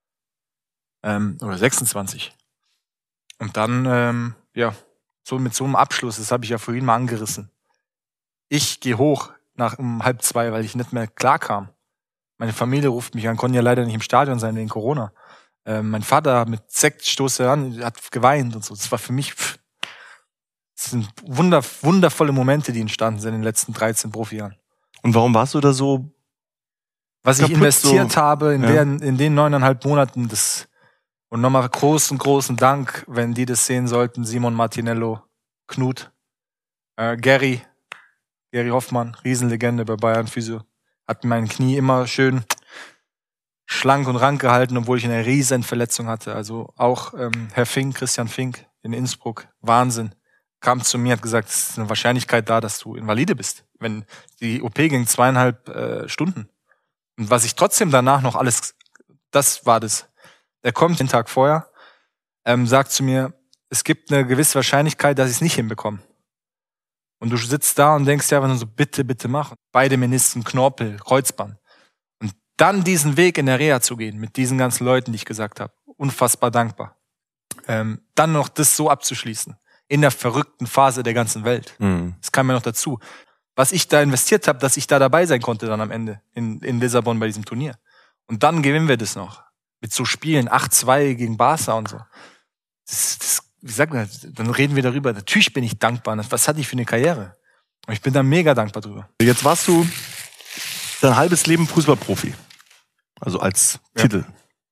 Ähm, oder sechsundzwanzig. Und dann, ähm, ja, so mit so einem Abschluss, das habe ich ja vorhin mal angerissen. Ich gehe hoch nach um halb zwei, weil ich nicht mehr klar kam. Meine Familie ruft mich an, konnte ja leider nicht im Stadion sein wegen Corona. Ähm, mein Vater mit Sekt stoßte an, hat geweint und so. Das war für mich, pff, das sind wunder, wundervolle Momente, die entstanden sind in den letzten dreizehn Profijahren. Und warum warst du da so? Was ich investiert so, habe in, ja. der, in den neuneinhalb Monaten, das, und nochmal großen, großen Dank, wenn die das sehen sollten, Simon Martinello, Knut, äh, Gary, Gary Hoffmann, Riesenlegende bei Bayern Physio, hat mein Knie immer schön schlank und rank gehalten, obwohl ich eine riesen Verletzung hatte. Also auch ähm, Herr Fink, Christian Fink in Innsbruck, Wahnsinn, kam zu mir, hat gesagt, es ist eine Wahrscheinlichkeit da, dass du Invalide bist. Wenn die O P ging zweieinhalb äh, Stunden. Und was ich trotzdem danach noch alles, das war das. Der kommt den Tag vorher, ähm, sagt zu mir, es gibt eine gewisse Wahrscheinlichkeit, dass ich es nicht hinbekomme. Und du sitzt da und denkst ja, wenn du so, bitte, bitte mach. Beide Menisken, Knorpel, Kreuzband. Und dann diesen Weg in der Reha zu gehen, mit diesen ganzen Leuten, die ich gesagt habe, unfassbar dankbar. Ähm, dann noch das so abzuschließen, in der verrückten Phase der ganzen Welt. Mhm. Das kam mir noch dazu. Was ich da investiert habe, dass ich da dabei sein konnte dann am Ende in, in Lissabon bei diesem Turnier. Und dann gewinnen wir das noch. Mit so Spielen, acht zwei gegen Barca und so. Das, das, wie sagt man, dann reden wir darüber. Natürlich bin ich dankbar. Was hatte ich für eine Karriere? Und ich bin da mega dankbar drüber. Jetzt warst du dein halbes Leben Fußballprofi. Also als ja. Titel.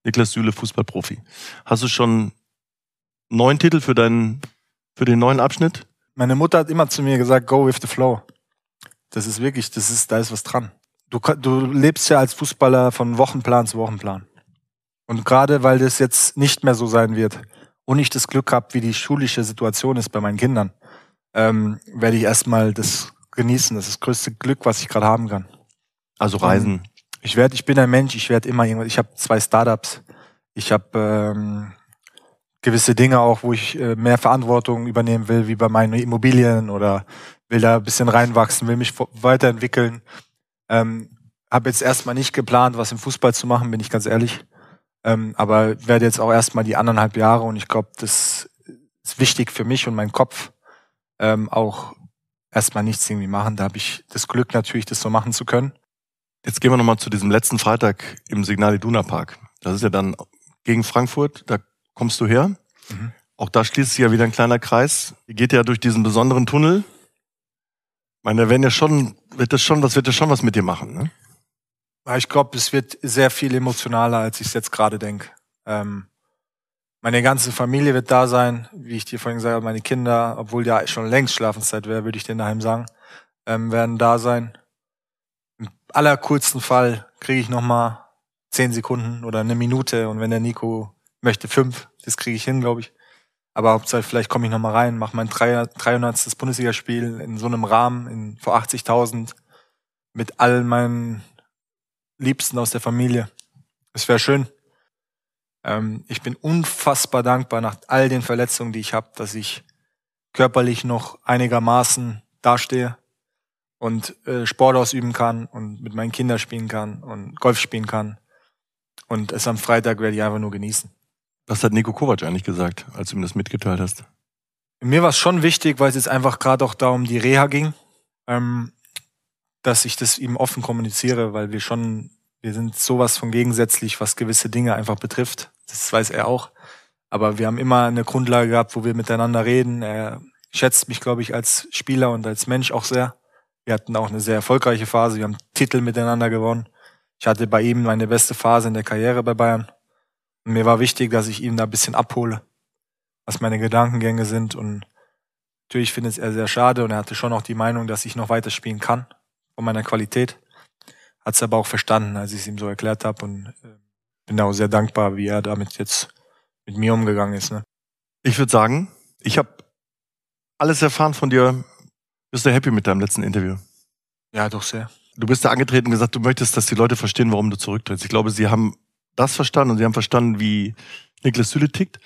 Niklas Süle, Fußballprofi. Hast du schon einen neuen Titel für deinen, für den neuen Abschnitt? Meine Mutter hat immer zu mir gesagt, go with the flow. Das ist wirklich, das ist, da ist was dran. Du, du lebst ja als Fußballer von Wochenplan zu Wochenplan. Und gerade weil das jetzt nicht mehr so sein wird und ich das Glück habe, wie die schulische Situation ist bei meinen Kindern, ähm, werde ich erstmal das genießen. Das ist das größte Glück, was ich gerade haben kann. Also Reisen. Und ich werde, ich bin ein Mensch, ich werde immer irgendwas. Ich habe zwei Startups. Ich habe ähm, gewisse Dinge auch, wo ich äh, mehr Verantwortung übernehmen will, wie bei meinen Immobilien oder will da ein bisschen reinwachsen, will mich weiterentwickeln. Ähm, habe jetzt erstmal nicht geplant, was im Fußball zu machen, bin ich ganz ehrlich. Ähm, aber werde jetzt auch erstmal die anderthalb Jahre und ich glaube, das ist wichtig für mich und meinen Kopf, ähm, auch erstmal nichts irgendwie machen. Da habe ich das Glück natürlich, das so machen zu können. Jetzt gehen wir nochmal zu diesem letzten Freitag im Signal Iduna Park. Das ist ja dann gegen Frankfurt, da kommst du her. Mhm. Auch da schließt sich ja wieder ein kleiner Kreis. Ihr geht ja durch diesen besonderen Tunnel. Ich meine, da werden ja schon, wird das schon, was wird das schon was mit dir machen, ne? Ich glaube, es wird sehr viel emotionaler, als ich es jetzt gerade denke. Ähm, meine ganze Familie wird da sein, wie ich dir vorhin gesagt habe, meine Kinder, obwohl ja schon längst Schlafenszeit wäre, würde ich denen daheim sagen, ähm, werden da sein. Im allercoolsten Fall kriege ich nochmal zehn Sekunden oder eine Minute und wenn der Nico möchte fünf, das kriege ich hin, glaube ich. Aber Hauptsache, vielleicht komme ich nochmal rein, mache mein dreihundertstes Bundesligaspiel in so einem Rahmen, in, vor achtzigtausend, mit all meinen Liebsten aus der Familie. Es wäre schön. Ähm, ich bin unfassbar dankbar nach all den Verletzungen, die ich habe, dass ich körperlich noch einigermaßen dastehe und äh, Sport ausüben kann und mit meinen Kindern spielen kann und Golf spielen kann. Und es am Freitag werde ich einfach nur genießen. Was hat Niko Kovac eigentlich gesagt, als du ihm das mitgeteilt hast? Mir war es schon wichtig, weil es jetzt einfach gerade auch da um die Reha ging, ähm, dass ich das ihm offen kommuniziere, weil wir schon, wir sind sowas von gegensätzlich, was gewisse Dinge einfach betrifft. Das weiß er auch. Aber wir haben immer eine Grundlage gehabt, wo wir miteinander reden. Er schätzt mich, glaube ich, als Spieler und als Mensch auch sehr. Wir hatten auch eine sehr erfolgreiche Phase. Wir haben Titel miteinander gewonnen. Ich hatte bei ihm meine beste Phase in der Karriere bei Bayern. Und mir war wichtig, dass ich ihn da ein bisschen abhole, was meine Gedankengänge sind. Und natürlich findet es er sehr schade. Und er hatte schon auch die Meinung, dass ich noch weiter spielen kann, von meiner Qualität. Hat es aber auch verstanden, als ich es ihm so erklärt habe. Und bin auch sehr dankbar, wie er damit jetzt mit mir umgegangen ist. Ne? Ich würde sagen, ich habe alles erfahren von dir. Bist du happy mit deinem letzten Interview? Ja, doch sehr. Du bist da angetreten und gesagt, du möchtest, dass die Leute verstehen, warum du zurücktrittst. Ich glaube, sie haben das verstanden und sie haben verstanden, wie Niklas Süle tickt.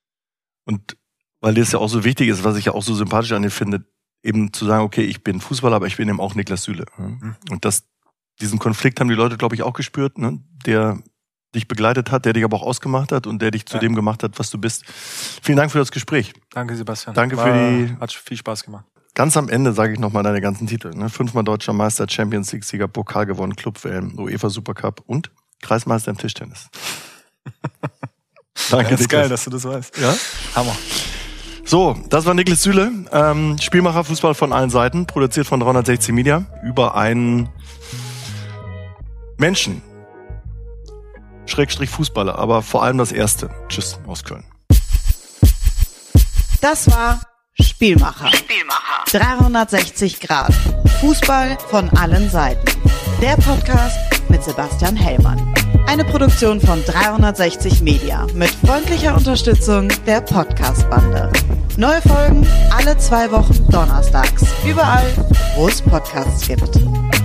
Und weil dir es ja auch so wichtig ist, was ich ja auch so sympathisch an dir finde, eben zu sagen, okay, ich bin Fußballer, aber ich bin eben auch Niklas Süle. Mhm. Und das, diesen Konflikt haben die Leute, glaube ich, auch gespürt, ne? Der dich begleitet hat, der dich aber auch ausgemacht hat und der dich zu ja. dem gemacht hat, was du bist. Vielen Dank für das Gespräch. Danke, Sebastian. Danke War, für die... Hat viel Spaß gemacht. Ganz am Ende sage ich nochmal deine ganzen Titel. Ne? Fünfmal Deutscher Meister, Champions League-Sieger, Pokal gewonnen, Club-W M, UEFA Supercup und Kreismeister im Tischtennis. Danke, ja, ist geil, dass du das weißt. Ja? Hammer. So, das war Niklas Süle, ähm, Spielmacher, Fußball von allen Seiten, produziert von dreihundertsechzig Media, über einen Menschen, Schrägstrich Fußballer, aber vor allem das Erste. Tschüss aus Köln. Das war Spielmacher. Spielmacher. dreihundertsechzig Grad. Fußball von allen Seiten. Der Podcast mit Sebastian Hellmann. Eine Produktion von dreihundertsechzig Media mit freundlicher Unterstützung der Podcast-Bande. Neue Folgen alle zwei Wochen donnerstags. Überall, wo es Podcasts gibt.